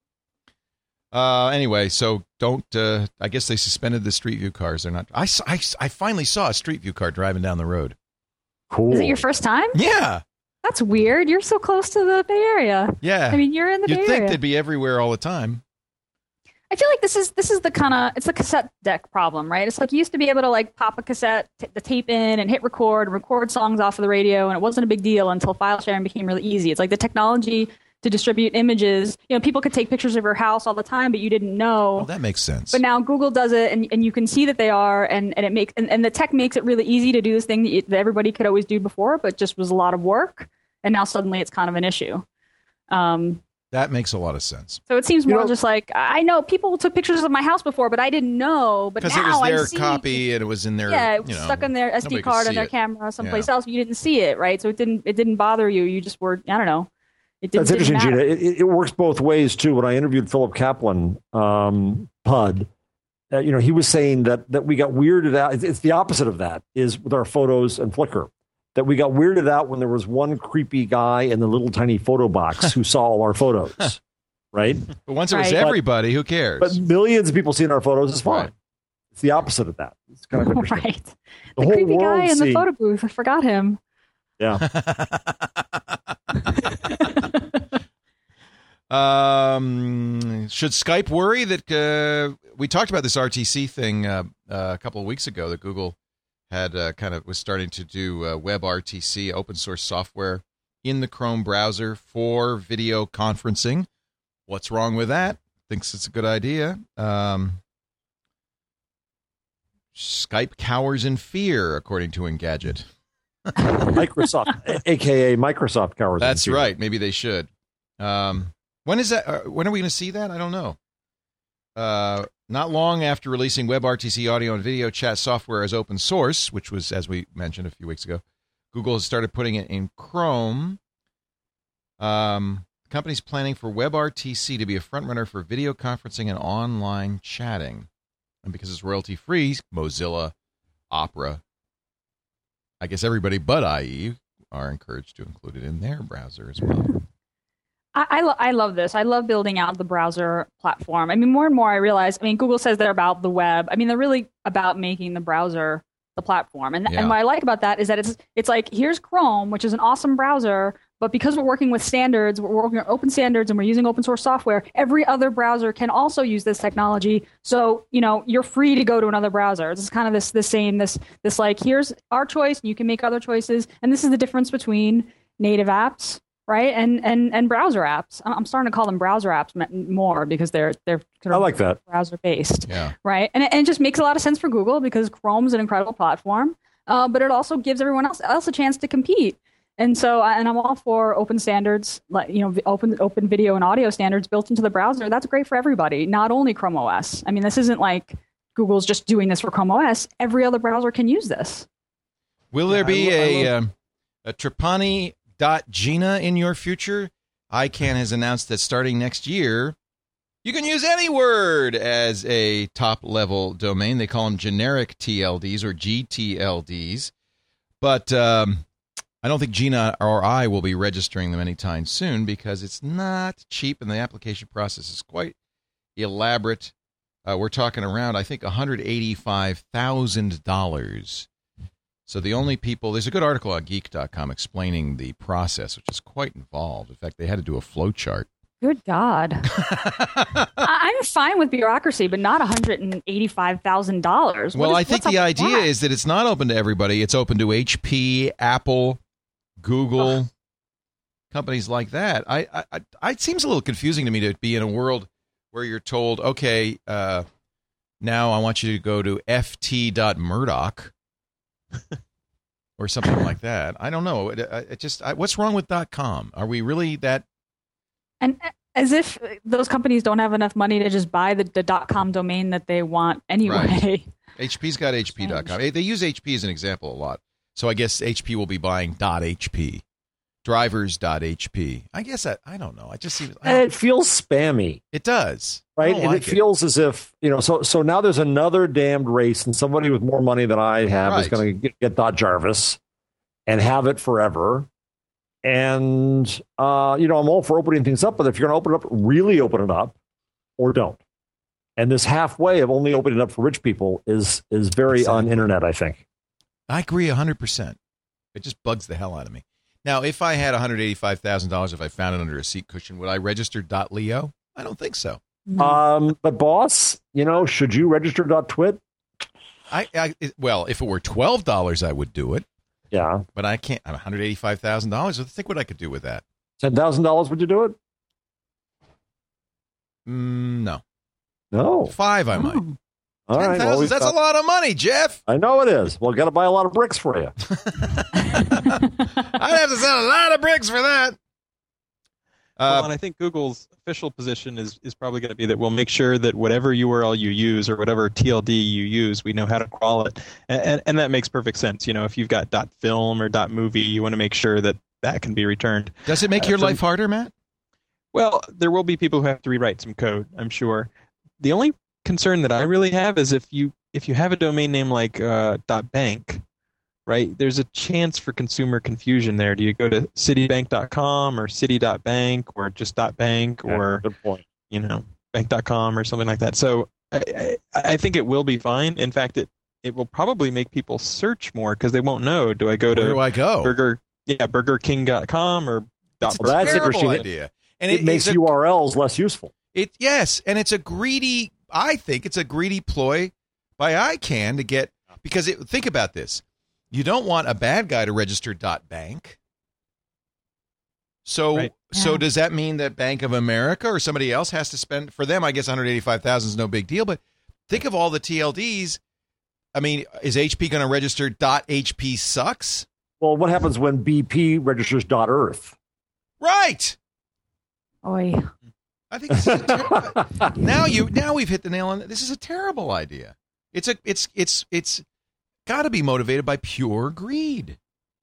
Uh, anyway, so don't, uh, I guess they suspended the Street View cars. They're not, I, I, I finally saw a Street View car driving down the road. Cool. Is it your first time? Yeah. That's weird. You're so close to the Bay Area. Yeah. I mean, you're in the You'd Bay think Area. they'd be everywhere all the time. I feel like this is this is the kind of it's the cassette deck problem, right? It's like you used to be able to like pop a cassette, t- the tape in, and hit record, record songs off of the radio, and it wasn't a big deal until file sharing became really easy. It's like the technology to distribute images. You know, people could take pictures of your house all the time, but you didn't know. Well, that makes sense. But now Google does it, and, and you can see that they are, and, and it makes and, and the tech makes it really easy to do this thing that, you, that everybody could always do before, but just was a lot of work, and now suddenly it's kind of an issue. Um, that makes a lot of sense. So it seems You more know- just like I know people took pictures of my house before, but I didn't know. But Because now it was I their see, copy and it was in their, yeah, it was you know, stuck in their S D nobody could card see on their it. camera someplace Yeah. else. You didn't see it, right? So it didn't it didn't bother you. You just were I don't know. It didn't, That's didn't interesting, matter. Gina. It, it works both ways too. When I interviewed Philip Kaplan, um, P U D, uh, you know, he was saying that that we got weirded out. It's, it's the opposite of that. Is with our photos and Flickr, that we got weirded out when there was one creepy guy in the little tiny photo box who saw all our photos, right? But once it was Right. everybody, who cares? But millions of people seeing our photos is fine. Right. It's the opposite of that. It's kind of interesting. Right. The The whole creepy world guy in the seeing- photo booth. I forgot him. Yeah. um, should Skype worry that uh, we talked about this R T C thing uh, uh, a couple of weeks ago that Google had uh, kind of was starting to do uh, WebRTC, open source software in the Chrome browser for video conferencing. What's wrong with that? Thinks it's a good idea. Um, Skype cowers in fear, according to Engadget. Microsoft, a k a. Microsoft cowers. That's right. Maybe they should. Um, when is that? Uh, when are we going to see that? I don't know. Uh, not long after releasing WebRTC audio and video chat software as open source, which was, as we mentioned a few weeks ago, Google has started putting it in Chrome. Um, the company's planning for WebRTC to be a frontrunner for video conferencing and online chatting. And because it's royalty-free, Mozilla, Opera, I guess everybody but I E are encouraged to include it in their browser as well. I, I, lo- I love this. I love building out the browser platform. I mean, more and more I realize, I mean, Google says they're about the web. I mean, they're really about making the browser the platform. And, Yeah. and what I like about that is that it's it's like, here's Chrome, which is an awesome browser, but because we're working with standards, we're working on open standards and we're using open source software, every other browser can also use this technology. So, you know, you're free to go to another browser. It's kind of this the same, this this like, here's our choice, and you can make other choices. And this is the difference between native apps, right, and and and browser apps. I'm starting to call them browser apps more because they're they're sort of I like that. browser based, Yeah. right? And it, and it just makes a lot of sense for Google because Chrome's an incredible platform, uh, but it also gives everyone else else a chance to compete. And so, and I'm all for open standards, like, you know, open open video and audio standards built into the browser. That's great for everybody, not only Chrome O S. I mean, this isn't like Google's just doing this for Chrome O S. Every other browser can use this. Will there Yeah, be I lo- I a love- um, a Trapani dot Gina in your future? ICANN has announced that starting next year, you can use any word as a top-level domain. They call them generic T L Ds or G T L Ds. But um, I don't think Gina or I will be registering them anytime soon because it's not cheap and the application process is quite elaborate. Uh, we're talking around, I think, one hundred eighty-five thousand dollars. So the only people, there's a good article on geek dot com explaining the process, which is quite involved. In fact, they had to do a flow chart. Good God. I- I'm fine with bureaucracy, but not one hundred eighty-five thousand dollars. Well, I think the idea is that it's not open to everybody. It's open to H P, Apple, Google, Ugh. companies like that. I, I, I, it seems a little confusing to me to be in a world where you're told, okay, uh, now I want you to go to f t dot murdoch or something like that. I don't know. It, it just, I, what's wrong with .com? Are we really that? And as if those companies don't have enough money to just buy the, the .com domain that they want anyway. Right. H P's got H P dot com. They use H P as an example a lot. So I guess H P will be buying .hp. Drivers.hp. I guess I, I don't know. I just see And it feels spammy. It does. Right? I don't And like it feels as if, you know, so so now there's another damned race, and somebody with more money than I have is Right. going to get, get Dot Jarvis and have it forever. And, uh, you know, I'm all for opening things up, but if you're going to open it up, really open it up or don't. And this halfway of only opening it up for rich people is is very Exactly. un-internet, I think. I agree one hundred percent. It just bugs the hell out of me. Now, if I had one hundred eighty-five thousand dollars, if I found it under a seat cushion, would I register .leo? I don't think so. Um, but boss, you know, should you register .twit? I, I it- Well, if it were twelve dollars, I would do it. Yeah. But I can't. one hundred eighty-five thousand dollars. Think what I could do with that. ten thousand dollars, would you do it? Mm, no. No. Five, I might. All right. ten thousand, well, we've that's got- a lot of money, Jeff. I know it is. Well, got to buy a lot of bricks for you. I'd have to sell a lot of bricks for that. well, and I think Google's official position is, is probably going to be that we'll make sure that whatever U R L you use or whatever T L D you use, we know how to crawl it. And, and, and that makes perfect sense. You know, if you've got .film or .movie, you want to make sure that that can be returned. Does it make Uh, your for- life harder, Matt? Well, there will be people who have to rewrite some code, I'm sure. The only concern that I really have is if you if you have a domain name like uh, .bank, right, there's a chance for consumer confusion there. Do you go to citibank dot com or city dot bank or just .bank Yeah, or, good point. you know, bank dot com or something like that? So I, I, I think it will be fine. In fact, it, it will probably make people search more because they won't know. Do I go to Where do I go? Burger yeah, burger king dot com or well, that's interesting idea. And it, it makes a, U R Ls less useful. It yes, and it's a greedy. I think it's a greedy ploy by ICANN to get because it, think about this: you don't want a bad guy to register .bank. So right. so Yeah. does that mean that Bank of America or somebody else has to spend for them? I guess one hundred eighty-five thousand is no big deal, but think of all the T L Ds. I mean, is H P going to register .H P sucks? Well, what happens when B P registers .earth? Right. Oy. I think this is a ter- now you now we've hit the nail on. This is a terrible idea. It's a it's it's it's got to be motivated by pure greed.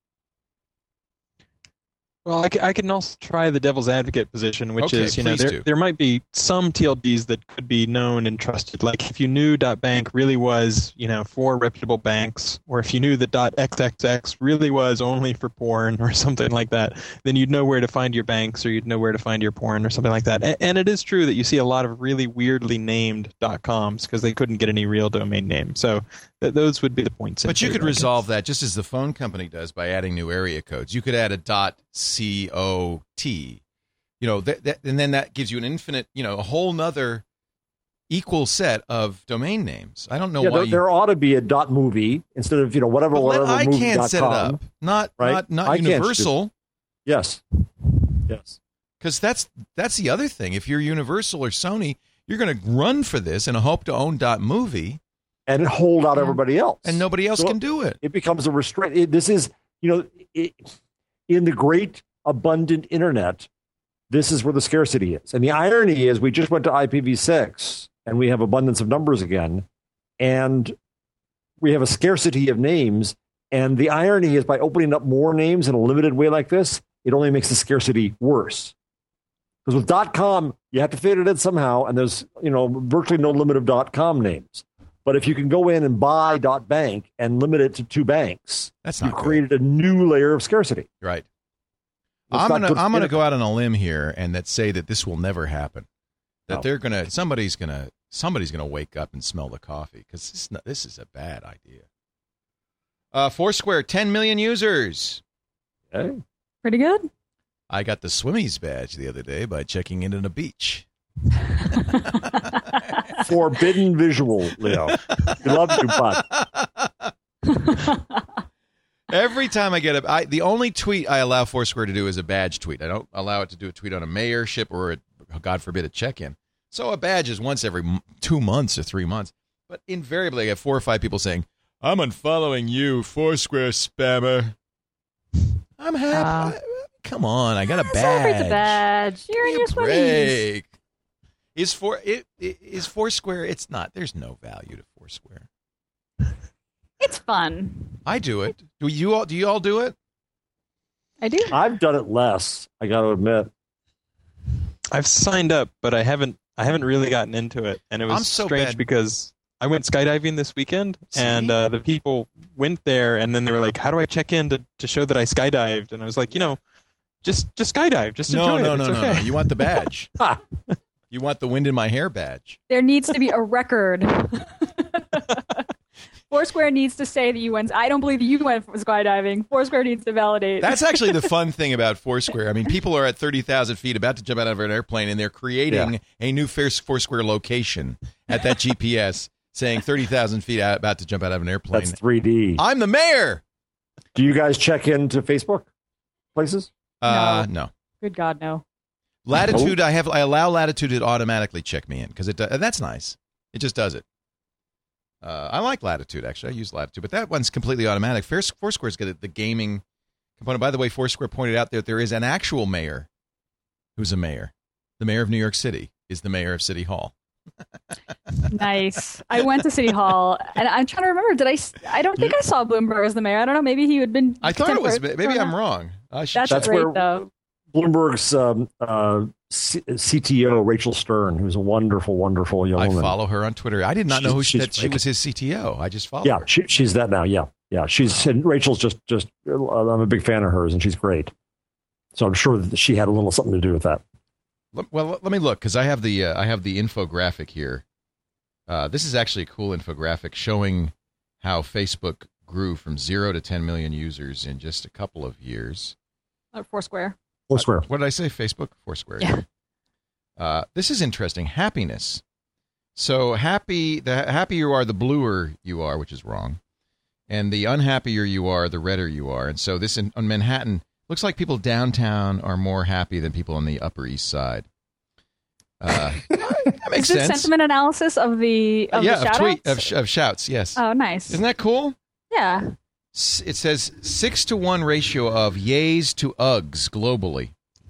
Well, I, c- I can also try the devil's advocate position, which Okay, is, you know, please there, do. there might be some T L Ds that could be known and trusted. Like if you knew .bank really was, you know, for reputable banks, or if you knew that .xxx really was only for porn or something like that, then you'd know where to find your banks or you'd know where to find your porn or something like that. And, and it is true that you see a lot of really weirdly named .coms because they couldn't get any real domain name. So th- those would be the points. But you into could it, I resolve guess. that just as the phone company does by adding new area codes. You could add a dot C O T, you know, that, that, and then that gives you an infinite, you know, a whole nother equal set of domain names. I don't know yeah, why there, you, there ought to be a dot movie instead of, you know, whatever, but let whatever movie ICANN dot set it com, up, not right? not not ICANN should- Universal. Yes. Yes. Because that's that's the other thing. If you're Universal or Sony, you're going to run for this and hope to own .movie, And hold out everybody else. and nobody else So can do it. It becomes a restraint. It, this is, you know, it, in the great abundant internet, this is where the scarcity is. And the irony is we just went to I P v six and we have abundance of numbers again. And we have a scarcity of names. And the irony is by opening up more names in a limited way like this, it only makes the scarcity worse. Because with .com, you have to fit it in somehow. And there's, you know, virtually no limit of .com names. But if you can go in and buy .bank and limit it to two banks, That's you not good. created a new layer of scarcity. Right. It's I'm not gonna good I'm gonna for go out on a limb here and that say that this will never happen. That No. they're gonna somebody's gonna somebody's gonna wake up and smell the coffee because this is not, this is a bad idea. Uh, Foursquare, ten million users. Okay. Pretty good. I got the Swimmies badge the other day by checking in on a beach. Forbidden visual, Leo. We love you, but Every time I get a, I, the only tweet I allow Foursquare to do is a badge tweet. I don't allow it to do a tweet on a mayorship or, a, God forbid, a check-in. So a badge is once every m- two months or three months. But invariably, I get four or five people saying, I'm unfollowing you, Foursquare spammer. I'm happy. Uh, Come on, I got a badge. Celebrate the badge. You're in Give your me a swimmies. break. Is for it is Foursquare? It's not. There's no value to Foursquare. It's fun. I do it. Do you all? Do you all do it? I do. I've done it less, I got to admit. I've signed up, but I haven't. I haven't really gotten into it, and it was I'm so strange bad. because I went skydiving this weekend, See? and uh, the people went there, and then they were like, "How do I check in to, to show that I skydived?" And I was like, "You know, just just skydive, just No, enjoy no, it. no, It's no, okay." no. You want the badge. You want the wind in my hair badge. There needs to be a record. Foursquare needs to say that you went. I don't believe you went skydiving. Foursquare needs to validate. That's actually the fun thing about Foursquare. I mean, people are at thirty thousand feet about to jump out of an airplane, and they're creating Yeah. a new Foursquare location at that G P S saying thirty thousand feet out, about to jump out of an airplane. That's three D. I'm the mayor. Do you guys check into Facebook places? Uh, no. Good God, no. Latitude, I have. I allow Latitude to automatically check me in because it. does- That's nice. It just does it. Uh, I like Latitude, actually. I use Latitude, but that one's completely automatic. Fours- Foursquare's got the gaming component. By the way, Foursquare pointed out that there is an actual mayor who's a mayor. The mayor of New York City is the mayor of City Hall. Nice. I went to City Hall, and I'm trying to remember. Did I? s- I don't think I saw Bloomberg as the mayor. I don't know. Maybe he had been. I thought it was. contemporary- Maybe I'm wrong. I should That's, check. great, where- though. Bloomberg's um, uh, C- CTO, Rachel Stern, who's a wonderful, wonderful young I woman. follow her on Twitter. I did not know who She's- she, she's that she great. was his C T O. I just followed Yeah, her. she, she's that now. Yeah, yeah. She's and Rachel's just just. uh, I'm a big fan of hers, and she's great. So I'm sure that she had a little something to do with that. Let- Well, let me look because I have the uh, I have the infographic here. Uh, this is actually a cool infographic showing how Facebook grew from zero to ten million users in just a couple of years. Uh, Foursquare. Foursquare. What did I say? Facebook? Foursquare. Yeah. Uh, this is interesting. Happiness. So happy, the happier you are, the bluer you are, which is wrong. And the unhappier you are, the redder you are. And so this in, on Manhattan, looks like people downtown are more happy than people on the Upper East Side. Uh, that makes Is this sense. sentiment analysis of the of yeah, the of shout tweet outs? of, of shouts. Yes. Oh, nice. Isn't that cool? Yeah. S- It says six to one ratio of yays to ughs globally.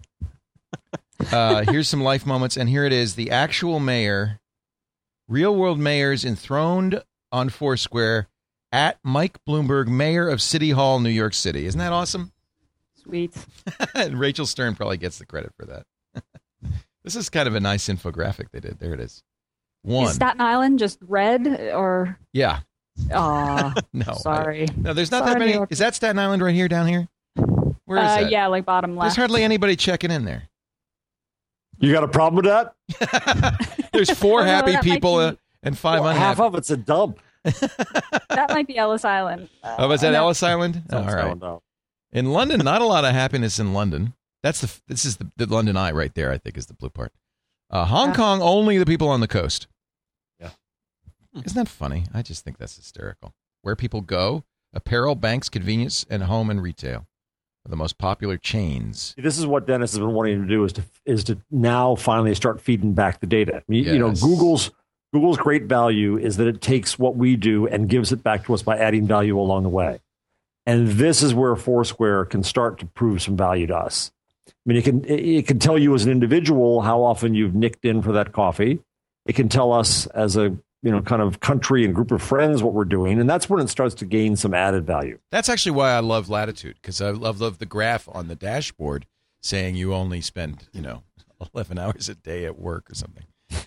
Uh, here's some life moments, and here it is: the actual mayor, real world mayors enthroned on Foursquare at Mike Bloomberg, mayor of City Hall, New York City. Isn't that awesome? Sweet. And Rachel Stern probably gets the credit for that. This is kind of a nice infographic they did. There it is. One. Is Staten Island just red or? Yeah. Aw. No. Sorry. I- no, there's not Sorry, that many. New York. Is that Staten Island right here, down here? Where is uh, that? Yeah, like bottom left. There's hardly anybody checking in there. You got a problem with that? There's four Oh, no, happy that might people be- uh, and five Well, unhappy. half of it's a dump. That might be Ellis Island. Uh, Oh, was that and Ellis Island? Oh, Sounds all right. sound out. In London, not a lot of happiness in London. That's the. This is the, the London Eye right there. I think is the blue part. Uh, Hong Yeah. Kong, only the people on the coast. Yeah. Isn't that funny? I just think that's hysterical. Where people go: apparel, banks, convenience, and home and retail are the most popular chains. This is what Dennis has been wanting to do is to is to now finally start feeding back the data. I mean, You know, Yes. Google's Google's great value is that it takes what we do and gives it back to us by adding value along the way. And this is where Foursquare can start to prove some value to us. I mean, it can it can tell you as an individual how often you've nicked in for that coffee. It can tell us as a you know kind of country and group of friends what we're doing, and that's when it starts to gain some added value. That's actually why I love Latitude, because I love, love the graph on the dashboard saying you only spend, you know, eleven hours a day at work or something.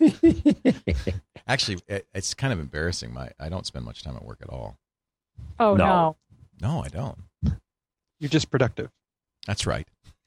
Actually, it, it's kind of embarrassing. My I don't spend much time at work at all. Oh, No. no. No, I don't. You're just productive. That's right.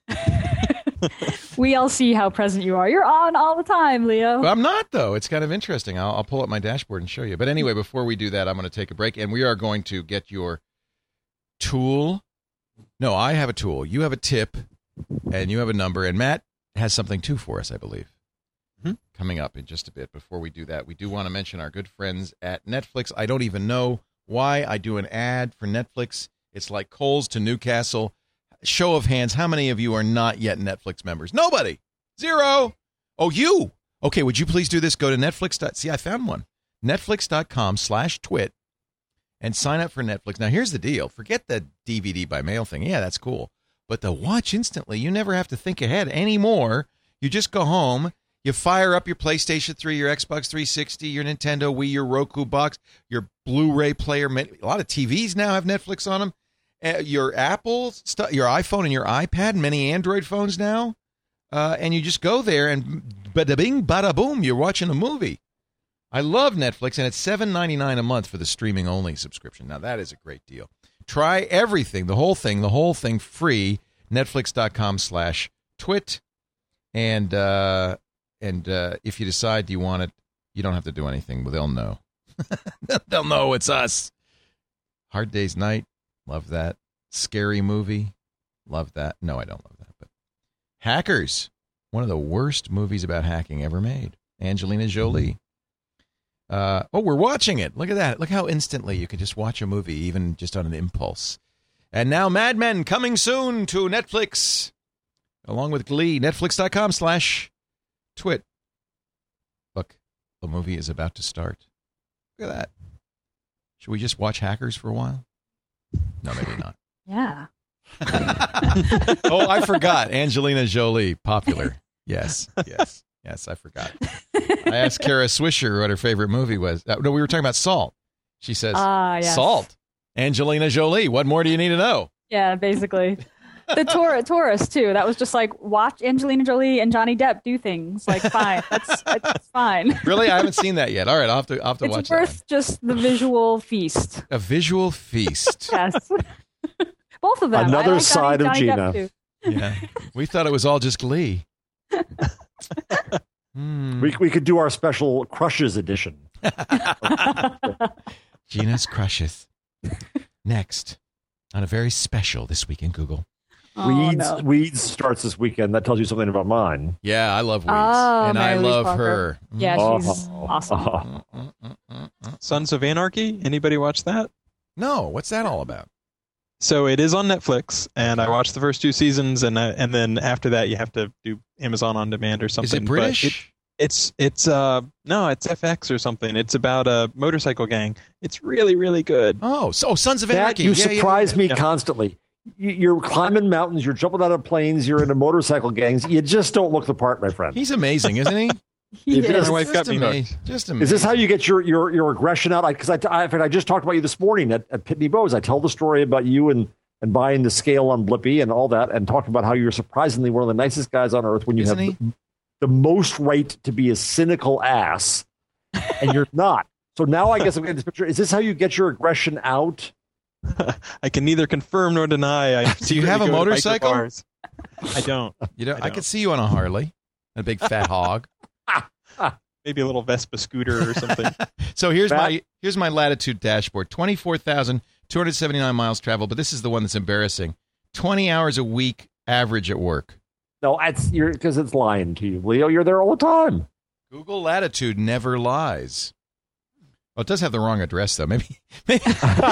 We all see how present you are. You're on all the time, Leo. Well, I'm not, though. It's kind of interesting. I'll, I'll pull up my dashboard and show you. But anyway, before we do that, I'm going to take a break, and we are going to get your tool. No, I have a tool. You have a tip, and you have a number, and Matt has something, too, for us, I believe, Hmm? coming up in just a bit. Before we do that, we do want to mention our good friends at Netflix. I don't even know why I do an ad for Netflix. It's like Coles to Newcastle. Show of hands, how many of you are not yet Netflix members? Nobody. Zero. Oh, you. Okay, would you please do this? Go to Netflix. See, I found one. Netflix.com slash twit and sign up for Netflix. Now, here's the deal. Forget the D V D by mail thing. Yeah, that's cool. But the watch instantly, you never have to think ahead anymore. You just go home. You fire up your PlayStation three, your Xbox three sixty, your Nintendo Wii, your Roku box, your Blu-ray player. A lot of T Vs now have Netflix on them. Uh, your Apple, stu- your iPhone and your iPad, many Android phones now. Uh, and you just go there and bada bing, bada boom, you're watching a movie. I love Netflix, and it's seven ninety-nine a month for the streaming-only subscription. Now, that is a great deal. Try everything, the whole thing, the whole thing free, netflix.com slash twit. And, uh, and uh, if you decide you want it, you don't have to do anything, but they'll know. They'll know it's us. Hard Day's Night. Love that. Scary Movie. Love that. No, I don't love that. But Hackers. One of the worst movies about hacking ever made. Angelina Jolie. Uh, oh, we're watching it. Look at that. Look how instantly you can just watch a movie, even just on an impulse. And now Mad Men coming soon to Netflix. Along with Glee. Netflix.com slash twit. Look, the movie is about to start. Look at that. Should we just watch Hackers for a while? No, maybe not. Yeah. Oh, I forgot. Angelina Jolie, popular. Yes, yes, yes, I forgot. I asked Kara Swisher what her favorite movie was. Uh, no, we were talking about Salt. She says, Ah, yes. Salt. Angelina Jolie. What more do you need to know? Yeah, basically. The tour, tourist too. That was just like watch Angelina Jolie and Johnny Depp do things. Like fine, that's that's fine. Really, I haven't seen that yet. All right, I'll have to, I'll have to It's watch worth that just the visual feast. one. A visual feast. Yes, both of them. Another I like side Johnny, of Johnny Gina. Depp too. Yeah, we thought it was all just Glee. Hmm. We we could do our special Crushes edition. Gina's crushes. next on a very special This Week in Google. Oh, Weeds, no. Weeds starts this weekend. That tells you something about mine. Yeah, I love Weeds. Oh, and I Mary Louise love Parker. her. Yeah, she's Oh. awesome. Sons of Anarchy. Anybody watch that? No, what's that all about? So it is on Netflix, and I watched the first two seasons, and uh, and then after that, you have to do Amazon On Demand or something. Is it But British? it- it's it's uh no, it's F X or something. It's about a motorcycle gang. It's really really good. Oh, so Sons of That Anarchy. you Yeah, yeah, surprise yeah. me Yeah. constantly. You- You're climbing mountains. You're jumping out of planes. You're into motorcycle gangs. You just don't look the part, my friend. He's amazing, isn't he? He It is. is. My wife got Just me ama- hooked. Just Is this how amazing. you get your your, your aggression out? Because I, I, in fact, I just talked about you this morning at, at Pitney Bowes. I tell the story about you and, and buying the scale on Blippi and all that, and talking about how you're surprisingly one of the nicest guys on earth when you Isn't have he? the, the most right to be a cynical ass, and you're not. So now I guess I'm getting this picture. Is this how you get your aggression out? I can neither confirm nor deny. I Do you have a secretly go to biker motorcycle? bars. I don't. You know, I I, don't. could see you on a Harley, a big fat hog. Maybe a little Vespa scooter or something. So here's That- my here's my latitude dashboard: twenty-four thousand two hundred seventy-nine miles traveled. But this is the one that's embarrassing: twenty hours a week average at work. No, it's you're because it's lying to you, Leo. You're there all the time. Google Latitude never lies. Well, it does have the wrong address though. Maybe, maybe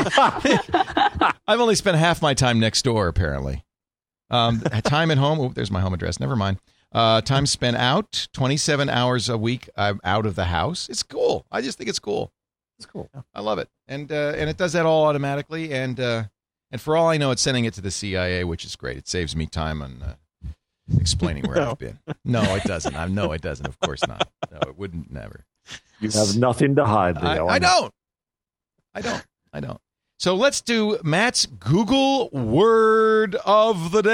I've only spent half my time next door apparently. Um, time at home. Oh, there's my home address. Never mind. Uh, time spent out, twenty-seven hours a week. I'm out of the house. It's cool. I just think it's cool. It's cool. I love it, and uh, and it does that all automatically. And uh, and for all I know, it's sending it to the C I A, which is great. It saves me time on uh, explaining where No. I've been. No, it doesn't. I no, it doesn't. Of course not. No, it wouldn't. Never. You have nothing to hide, I, Leo. I don't. I don't. I don't. So let's do Matt's Google word of the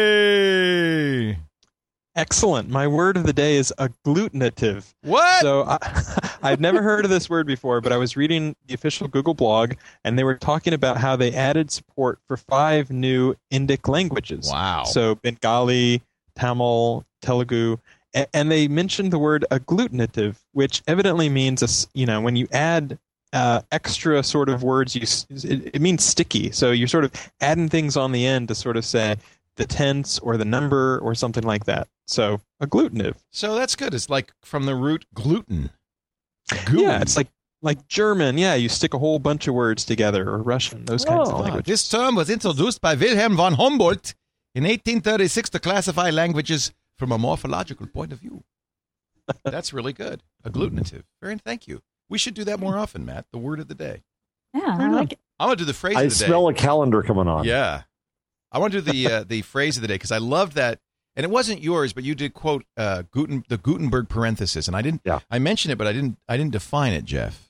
day. Excellent. My word of the day is agglutinative. What? So I, I've never heard of this word before, but I was reading the official Google blog, and they were talking about how they added support for five new Indic languages. Wow. So Bengali, Tamil, Telugu, a- and they mentioned the word agglutinative, which evidently means, a s- you know, when you add uh, extra sort of words, you s- it, it means sticky. So you're sort of adding things on the end to sort of say the tense or the number or something like that. So agglutinative. So that's good. It's like from the root gluten. Gluten. Yeah, it's like like German. Yeah, you stick a whole bunch of words together, or Russian, those kinds of Ah, languages. this term was introduced by Wilhelm von Humboldt in eighteen thirty-six to classify languages from a morphological point of view. That's really good. Agglutinative. Very thank you. We should do that more often, Matt. The word of the day. Yeah, I like it. I'm gonna do the phrase I of the day. smell a calendar coming on. Yeah, I want to do the uh, the phrase of the day because I loved that, and it wasn't yours, but you did quote uh, Guten the Gutenberg parenthesis, and I didn't. Yeah. I mentioned it, but I didn't. I didn't define it, Jeff.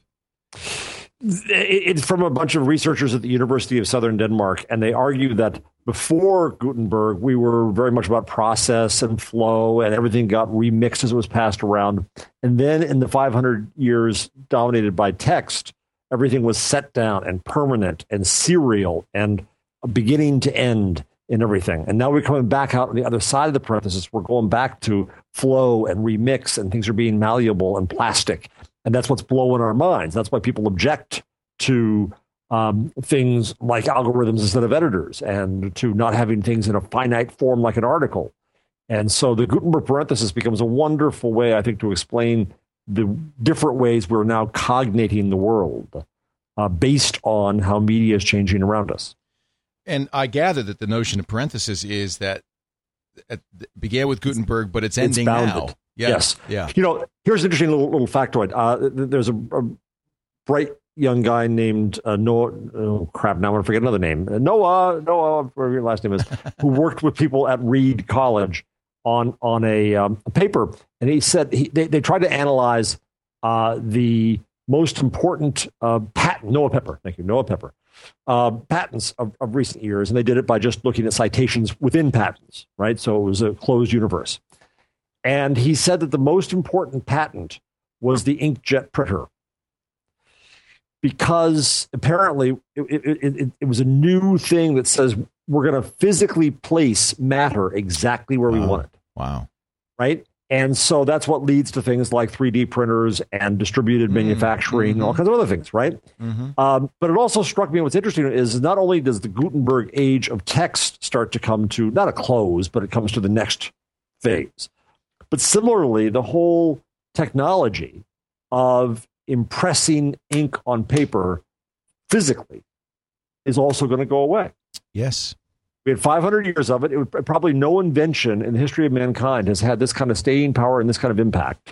It's from a bunch of researchers at the University of Southern Denmark, and they argue that before Gutenberg, we were very much about process and flow, and everything got remixed as it was passed around. And then in the five hundred years dominated by text, everything was set down and permanent and serial and beginning to end in everything. And now we're coming back out on the other side of the parenthesis. We're going back to flow and remix, and things are being malleable and plastic. And that's what's blowing our minds. That's why people object to um, things like algorithms instead of editors, and to not having things in a finite form like an article. And so the Gutenberg parenthesis becomes a wonderful way, I think, to explain the different ways we're now cognating the world uh, based on how media is changing around us. And I gather that the notion of parenthesis is that it began with Gutenberg, but it's It's ending bounded. now. Yeah. Yes. Yeah. You know, here's an interesting little, little factoid. Uh, th- there's a, a bright young guy named uh, Noah. Oh, crap. Now I'm going to forget another name. Uh, Noah, Noah, whatever your last name is, who worked with people at Reed College on, on a, um, a paper. And he said he, they, they tried to analyze uh, the most important uh, patent, Noah Pepper. Thank you, Noah Pepper. Uh, patents of, of recent years. And they did it by just looking at citations within patents, right? So it was a closed universe. And he said that the most important patent was the inkjet printer, because apparently it, it, it, it was a new thing that says we're going to physically place matter exactly where we Wow. want it. Wow. Right? And so that's what leads to things like three D printers and distributed manufacturing, mm-hmm. and all kinds of other things, right? Mm-hmm. Um, but it also struck me, what's interesting is not only does the Gutenberg age of text start to come to, not a close, but it comes to the next phase. But similarly, the whole technology of impressing ink on paper physically is also going to go away. Yes. We had five hundred years of it. It would probably no invention in the history of mankind has had this kind of staying power and this kind of impact.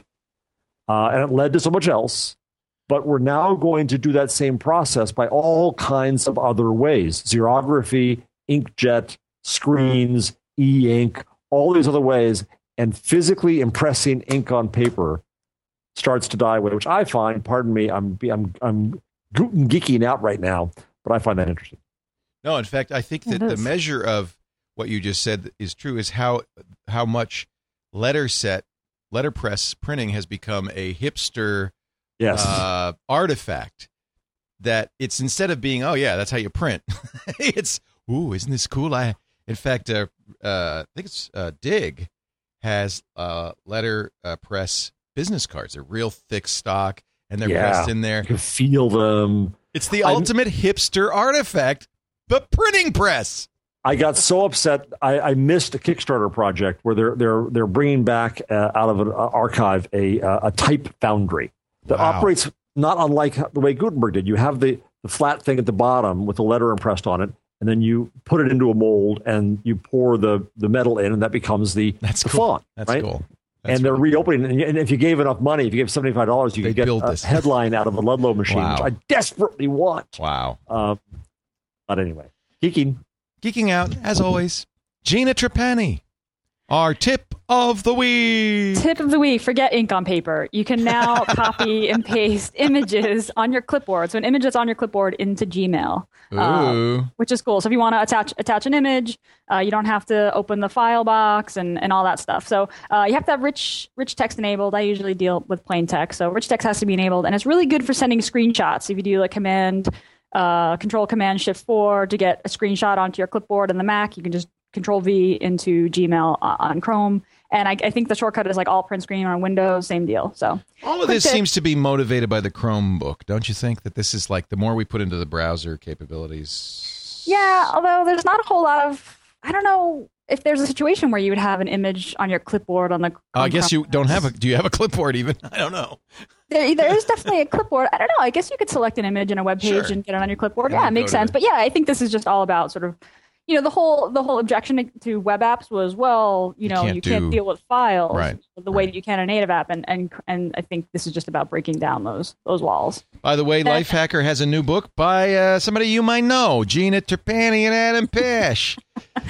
Uh, and it led to so much else. But we're now going to do that same process by all kinds of other ways. Xerography, inkjet, screens, e-ink, all these other ways. And physically impressing ink on paper starts to die away, which I find, pardon me, I'm, I'm, I'm Guten geeking out right now, but I find that interesting. No, in fact, I think that the measure of what you just said is true is how how much letter set, letterpress printing has become a hipster yes. uh, artifact. That it's instead of being, oh, yeah, that's how you print. It's, ooh, isn't this cool? I, in fact, uh, uh, I think it's uh, Dig has uh, letter uh, press business cards. They're real thick stock, and they're yeah, pressed in there. You can feel them. It's the I'm, ultimate hipster artifact. The printing press. I got so upset. I, I missed a Kickstarter project where they're they're they're bringing back uh, out of an archive a uh, a type foundry that wow. operates not unlike the way Gutenberg did. You have the, the flat thing at the bottom with the letter impressed on it, and then you put it into a mold and you pour the, the metal in, and that becomes the, That's the cool. font. That's right? cool. That's and they're cool. reopening. And if you gave enough money, if you gave seventy-five dollars, you they could get build a this. headline out of a Ludlow machine, wow. which I desperately want. Wow. Um, but anyway, geeking. Geeking out, as always, Gina Trapani, our tip of the week. Tip of the week, forget ink on paper. You can now copy and paste images on your clipboard. So an image that's on your clipboard into Gmail, Ooh. Uh, which is cool. So if you want to attach attach an image, uh, you don't have to open the file box and, and all that stuff. So uh, you have to have rich rich text enabled. I usually deal with plain text. So rich text has to be enabled. And it's really good for sending screenshots. If you do like command... Uh, control Command Shift four to get a screenshot onto your clipboard in the Mac. You can just Control V into Gmail uh, on Chrome, and I, I think the shortcut is like all print screen on Windows. Same deal. So all of this tip. seems to be motivated by the Chromebook, don't you think? That this is like the more we put into the browser capabilities. Yeah, although there's not a whole lot of. I don't know if there's a situation where you would have an image on your clipboard on the. Uh, I guess you don't have a. Do you have a clipboard even? I don't know. There, there is definitely a clipboard. I don't know. I guess you could select an image in a web page sure. and get it on your clipboard. And yeah, it makes sense. The... But yeah, I think this is just all about sort of, you know, the whole the whole objection to web apps was, well, you know, you can't, you can't do... deal with files right. the way right. that you can a native app, and, and and I think this is just about breaking down those those walls. By the way, and, Lifehacker has a new book by uh, somebody you might know, Gina Trapani and Adam Pesh.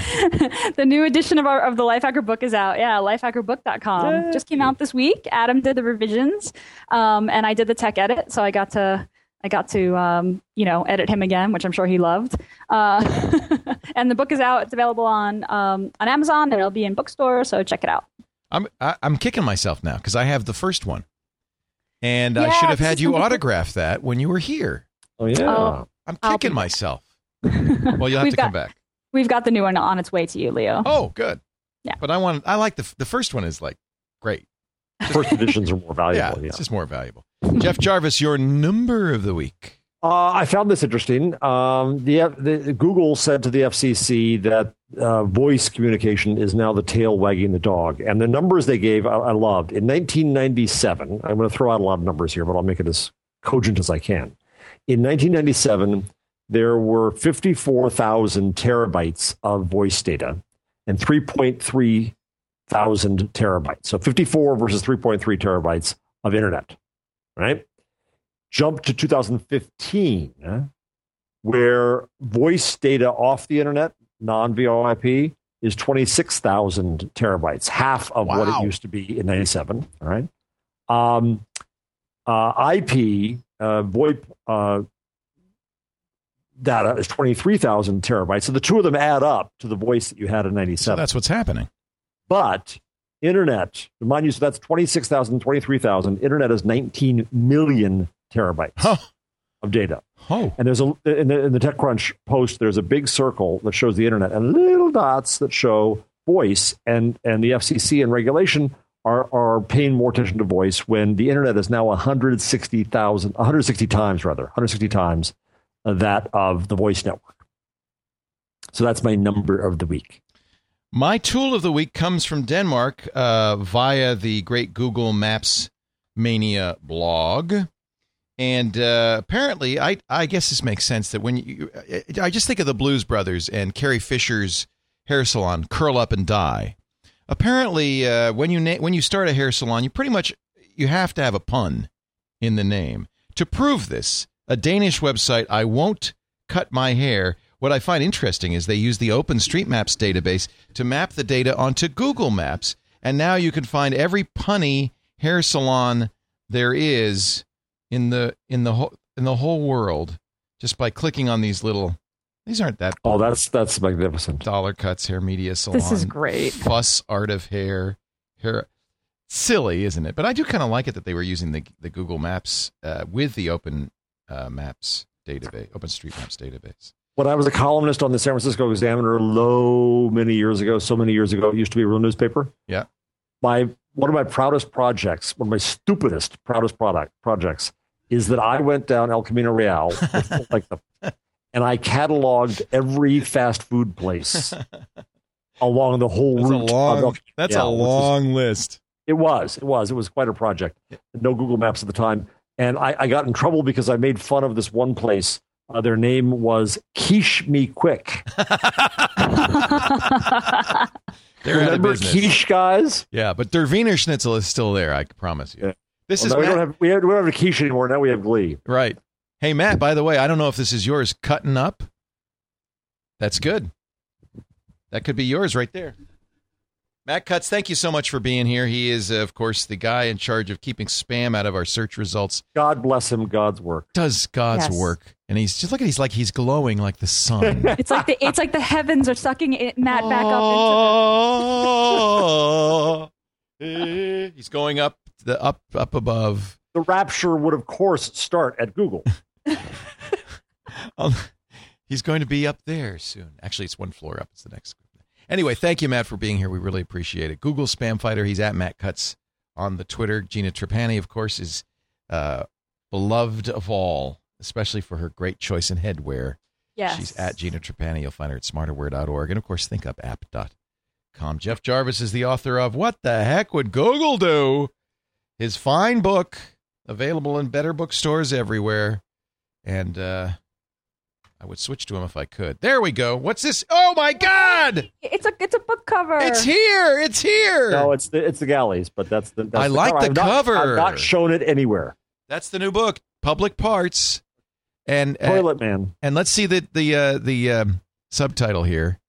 The new edition of our of the Lifehacker book is out. Yeah, lifehacker book dot com. Yay. Just came out this week. Adam did the revisions, um, and I did the tech edit, so I got to I got to um, you know edit him again, which I'm sure he loved. Uh, and the book is out. It's available on um, on Amazon, and it'll be in bookstores. So check it out. I'm I, I'm kicking myself now because I have the first one, and yeah, I should have had you autograph that when you were here. Oh yeah, oh, I'm kicking myself. Well, you'll have We've to got- come back. We've got the new one on its way to you, Leo. Oh, good. Yeah. But I want. I like the the first one is like great. First editions are more valuable. Yeah, yeah. it's just more valuable. Jeff Jarvis, your number of the week. Uh, I found this interesting. Um, the, the Google said to the F C C that uh, voice communication is now the tail wagging the dog, and the numbers they gave I, I loved. In nineteen ninety-seven, I'm going to throw out a lot of numbers here, but I'll make it as cogent as I can. In nineteen ninety-seven, there were fifty-four thousand terabytes of voice data and three point three thousand terabytes. So fifty-four versus three point three terabytes of internet, right? Jump to two thousand fifteen, eh, where voice data off the internet, non-V O I P, is twenty-six thousand terabytes, half of wow. what it used to be in ninety-seven, all right? Um, uh, I P, uh, VoIP, uh, data is twenty-three thousand terabytes. So the two of them add up to the voice that you had in ninety-seven. So that's what's happening. But internet, remind you, so that's twenty-six thousand, twenty-three thousand. Internet is nineteen million terabytes huh. of data. Oh. And there's a in the, in the TechCrunch post, there's a big circle that shows the internet and little dots that show voice, and, and the F C C and regulation are, are paying more attention to voice when the internet is now one hundred sixty thousand, one hundred sixty times rather, one hundred sixty times that of the voice network. So that's my number of the week. My tool of the week comes from Denmark uh, via the great Google Maps Mania blog. And uh, apparently, I, I guess this makes sense that when you, I just think of the Blues Brothers and Carrie Fisher's hair salon, Curl Up and Die. Apparently, uh, when you na- when you start a hair salon, you pretty much you have to have a pun in the name. To prove this, a Danish website, I Won't Cut My Hair. What I find interesting is they use the OpenStreetMaps database to map the data onto Google Maps, and now you can find every punny hair salon there is in the in the whole in the whole world just by clicking on these little. These aren't that. Oh, that's that's magnificent. Dollar Cuts Hair Media Salon. This is great. Fuss Art of Hair. Hair. Silly, isn't it? But I do kind of like it that they were using the the Google Maps uh, with the Open uh, Maps database, OpenStreetMaps database. When I was a columnist on the San Francisco Examiner, low many years ago, so many years ago, it used to be a real newspaper. Yeah. My one of my proudest projects, one of my stupidest proudest product projects, is that I went down El Camino Real, with, like the. And I cataloged every fast food place along the whole that's route. A long, of, that's yeah, a long was, list. It was. It was. It was quite a project. No Google Maps at the time. And I, I got in trouble because I made fun of this one place. Uh, their name was Quiche Me Quick. They're out of Remember business. quiche, guys? Yeah, but Der Wiener Schnitzel is still there, I promise you. Yeah. This well, is no, we Matt. don't have we, have we don't have a quiche anymore. Now we have Glee. Right. Hey, Matt, by the way, I don't know if this is yours. Cutting Up. That's good. That could be yours right there. Matt Cutts, thank you so much for being here. He is, uh, of course, the guy in charge of keeping spam out of our search results. God bless him. God's work. Does God's Yes. work. And he's just, look at he's like he's glowing like the sun. It's like the it's like the heavens are sucking it, Matt back up into. He's going up the up up above. The rapture would, of course, start at Google. um, he's going to be up there soon. Actually, it's one floor up. It's the next. Anyway, thank you, Matt, for being here. We really appreciate it. Google Spam Fighter. He's at Matt Cutts on the Twitter. Gina Trapani, of course, is uh, beloved of all, especially for her great choice in headwear. Yes. She's at Gina Trapani. You'll find her at smarterwear dot org. And, of course, think up app dot com. Jeff Jarvis is the author of What the Heck Would Google Do? His fine book, available in better bookstores everywhere. And uh, I would switch to him if I could. There we go. What's this? Oh, my God! It's a it's a book cover. It's here. It's here. No, it's the it's the galleys, but that's the. That's I the like cover. the I've cover. Not, I've not shown it anywhere. That's the new book, Public Parts. And uh, Toilet Man. And let's see the the uh, the um, subtitle here.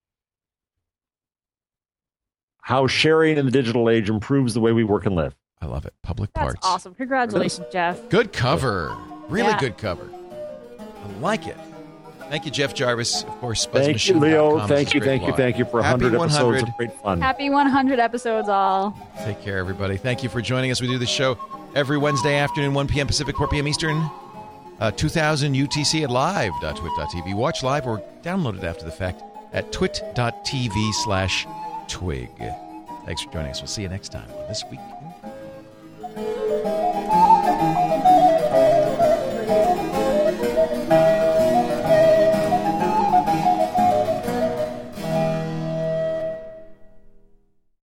How sharing in the digital age improves the way we work and live. I love it. Public That's Parts. awesome. Congratulations, Jeff. Good cover. Really Yeah. good cover. I like it. Thank you, Jeff Jarvis. Of course, Thank you, Leo. Thank you, thank you, thank you for one hundred episodes of great fun. Happy one hundred episodes, all. Take care, everybody. Thank you for joining us. We do this show every Wednesday afternoon, one p.m. Pacific, four p.m. Eastern, uh, two thousand U T C at live dot twit dot t v. Watch live or download it after the fact at twit dot t v slash twig. Thanks for joining us. We'll see you next time on This Week in Google.